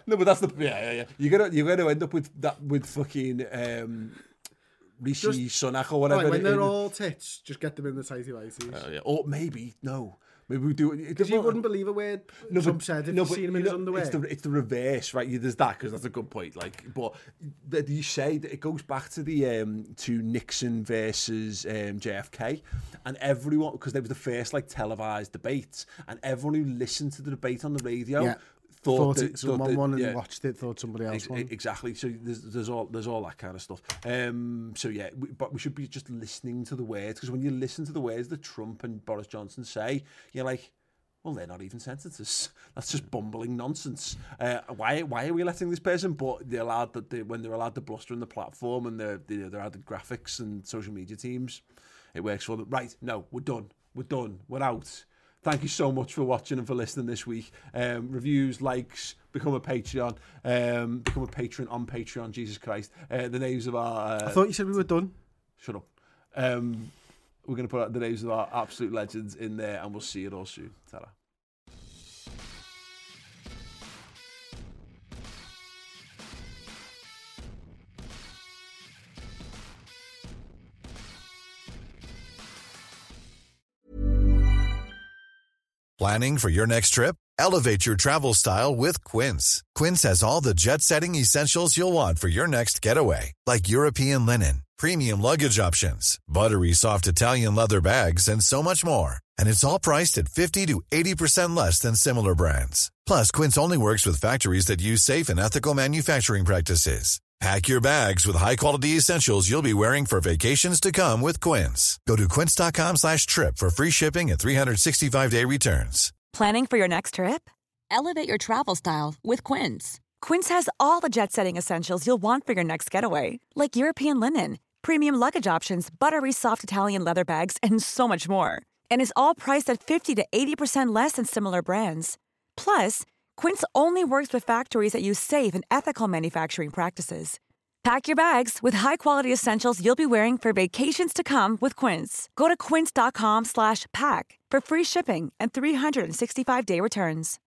Speaker 4: No, but that's the yeah. You're gonna end up with that with fucking Rishi Sunak or whatever.
Speaker 5: Right, when they're all tits, just get them in the tighty whities.
Speaker 4: Yeah. Or maybe we do it
Speaker 5: because you wouldn't believe a word Trump said if you seen him in his underwear.
Speaker 4: It's the reverse, right? There's that because that's a good point. Like, but you say that it goes back to the to Nixon versus JFK, and everyone, because they was the first like televised debate, and everyone who listened to the debate on the radio.
Speaker 5: Thought someone won and watched it, thought somebody else won.
Speaker 4: Exactly. So there's all that kind of stuff. But we should be just listening to the words, because when you listen to the words that Trump and Boris Johnson say, you're like, well, they're not even sentences. That's just bumbling nonsense. Why are we letting this person? But when they're allowed to bluster on the platform and they're added graphics and social media teams, it works for them. Right? No, we're done. We're out. Thank you so much for watching and for listening this week. Reviews, likes, become a Patreon. Become a patron on Patreon, Jesus Christ. The names of our...
Speaker 5: I thought you said we were done.
Speaker 4: Shut up. We're going to put out the names of our absolute legends in there, and we'll see you all soon. Ta-ra.
Speaker 8: Planning for your next trip? Elevate your travel style with Quince. Quince has all the jet-setting essentials you'll want for your next getaway, like European linen, premium luggage options, buttery soft Italian leather bags, and so much more. And it's all priced at 50 to 80% less than similar brands. Plus, Quince only works with factories that use safe and ethical manufacturing practices. Pack your bags with high-quality essentials you'll be wearing for vacations to come with Quince. Go to quince.com/trip for free shipping and 365-day returns.
Speaker 9: Planning for your next trip? Elevate your travel style with Quince. Quince has all the jet-setting essentials you'll want for your next getaway, like European linen, premium luggage options, buttery soft Italian leather bags, and so much more. And is all priced at 50 to 80% less than similar brands. Plus, Quince only works with factories that use safe and ethical manufacturing practices. Pack your bags with high-quality essentials you'll be wearing for vacations to come with Quince. Go to quince.com/pack for free shipping and 365-day returns.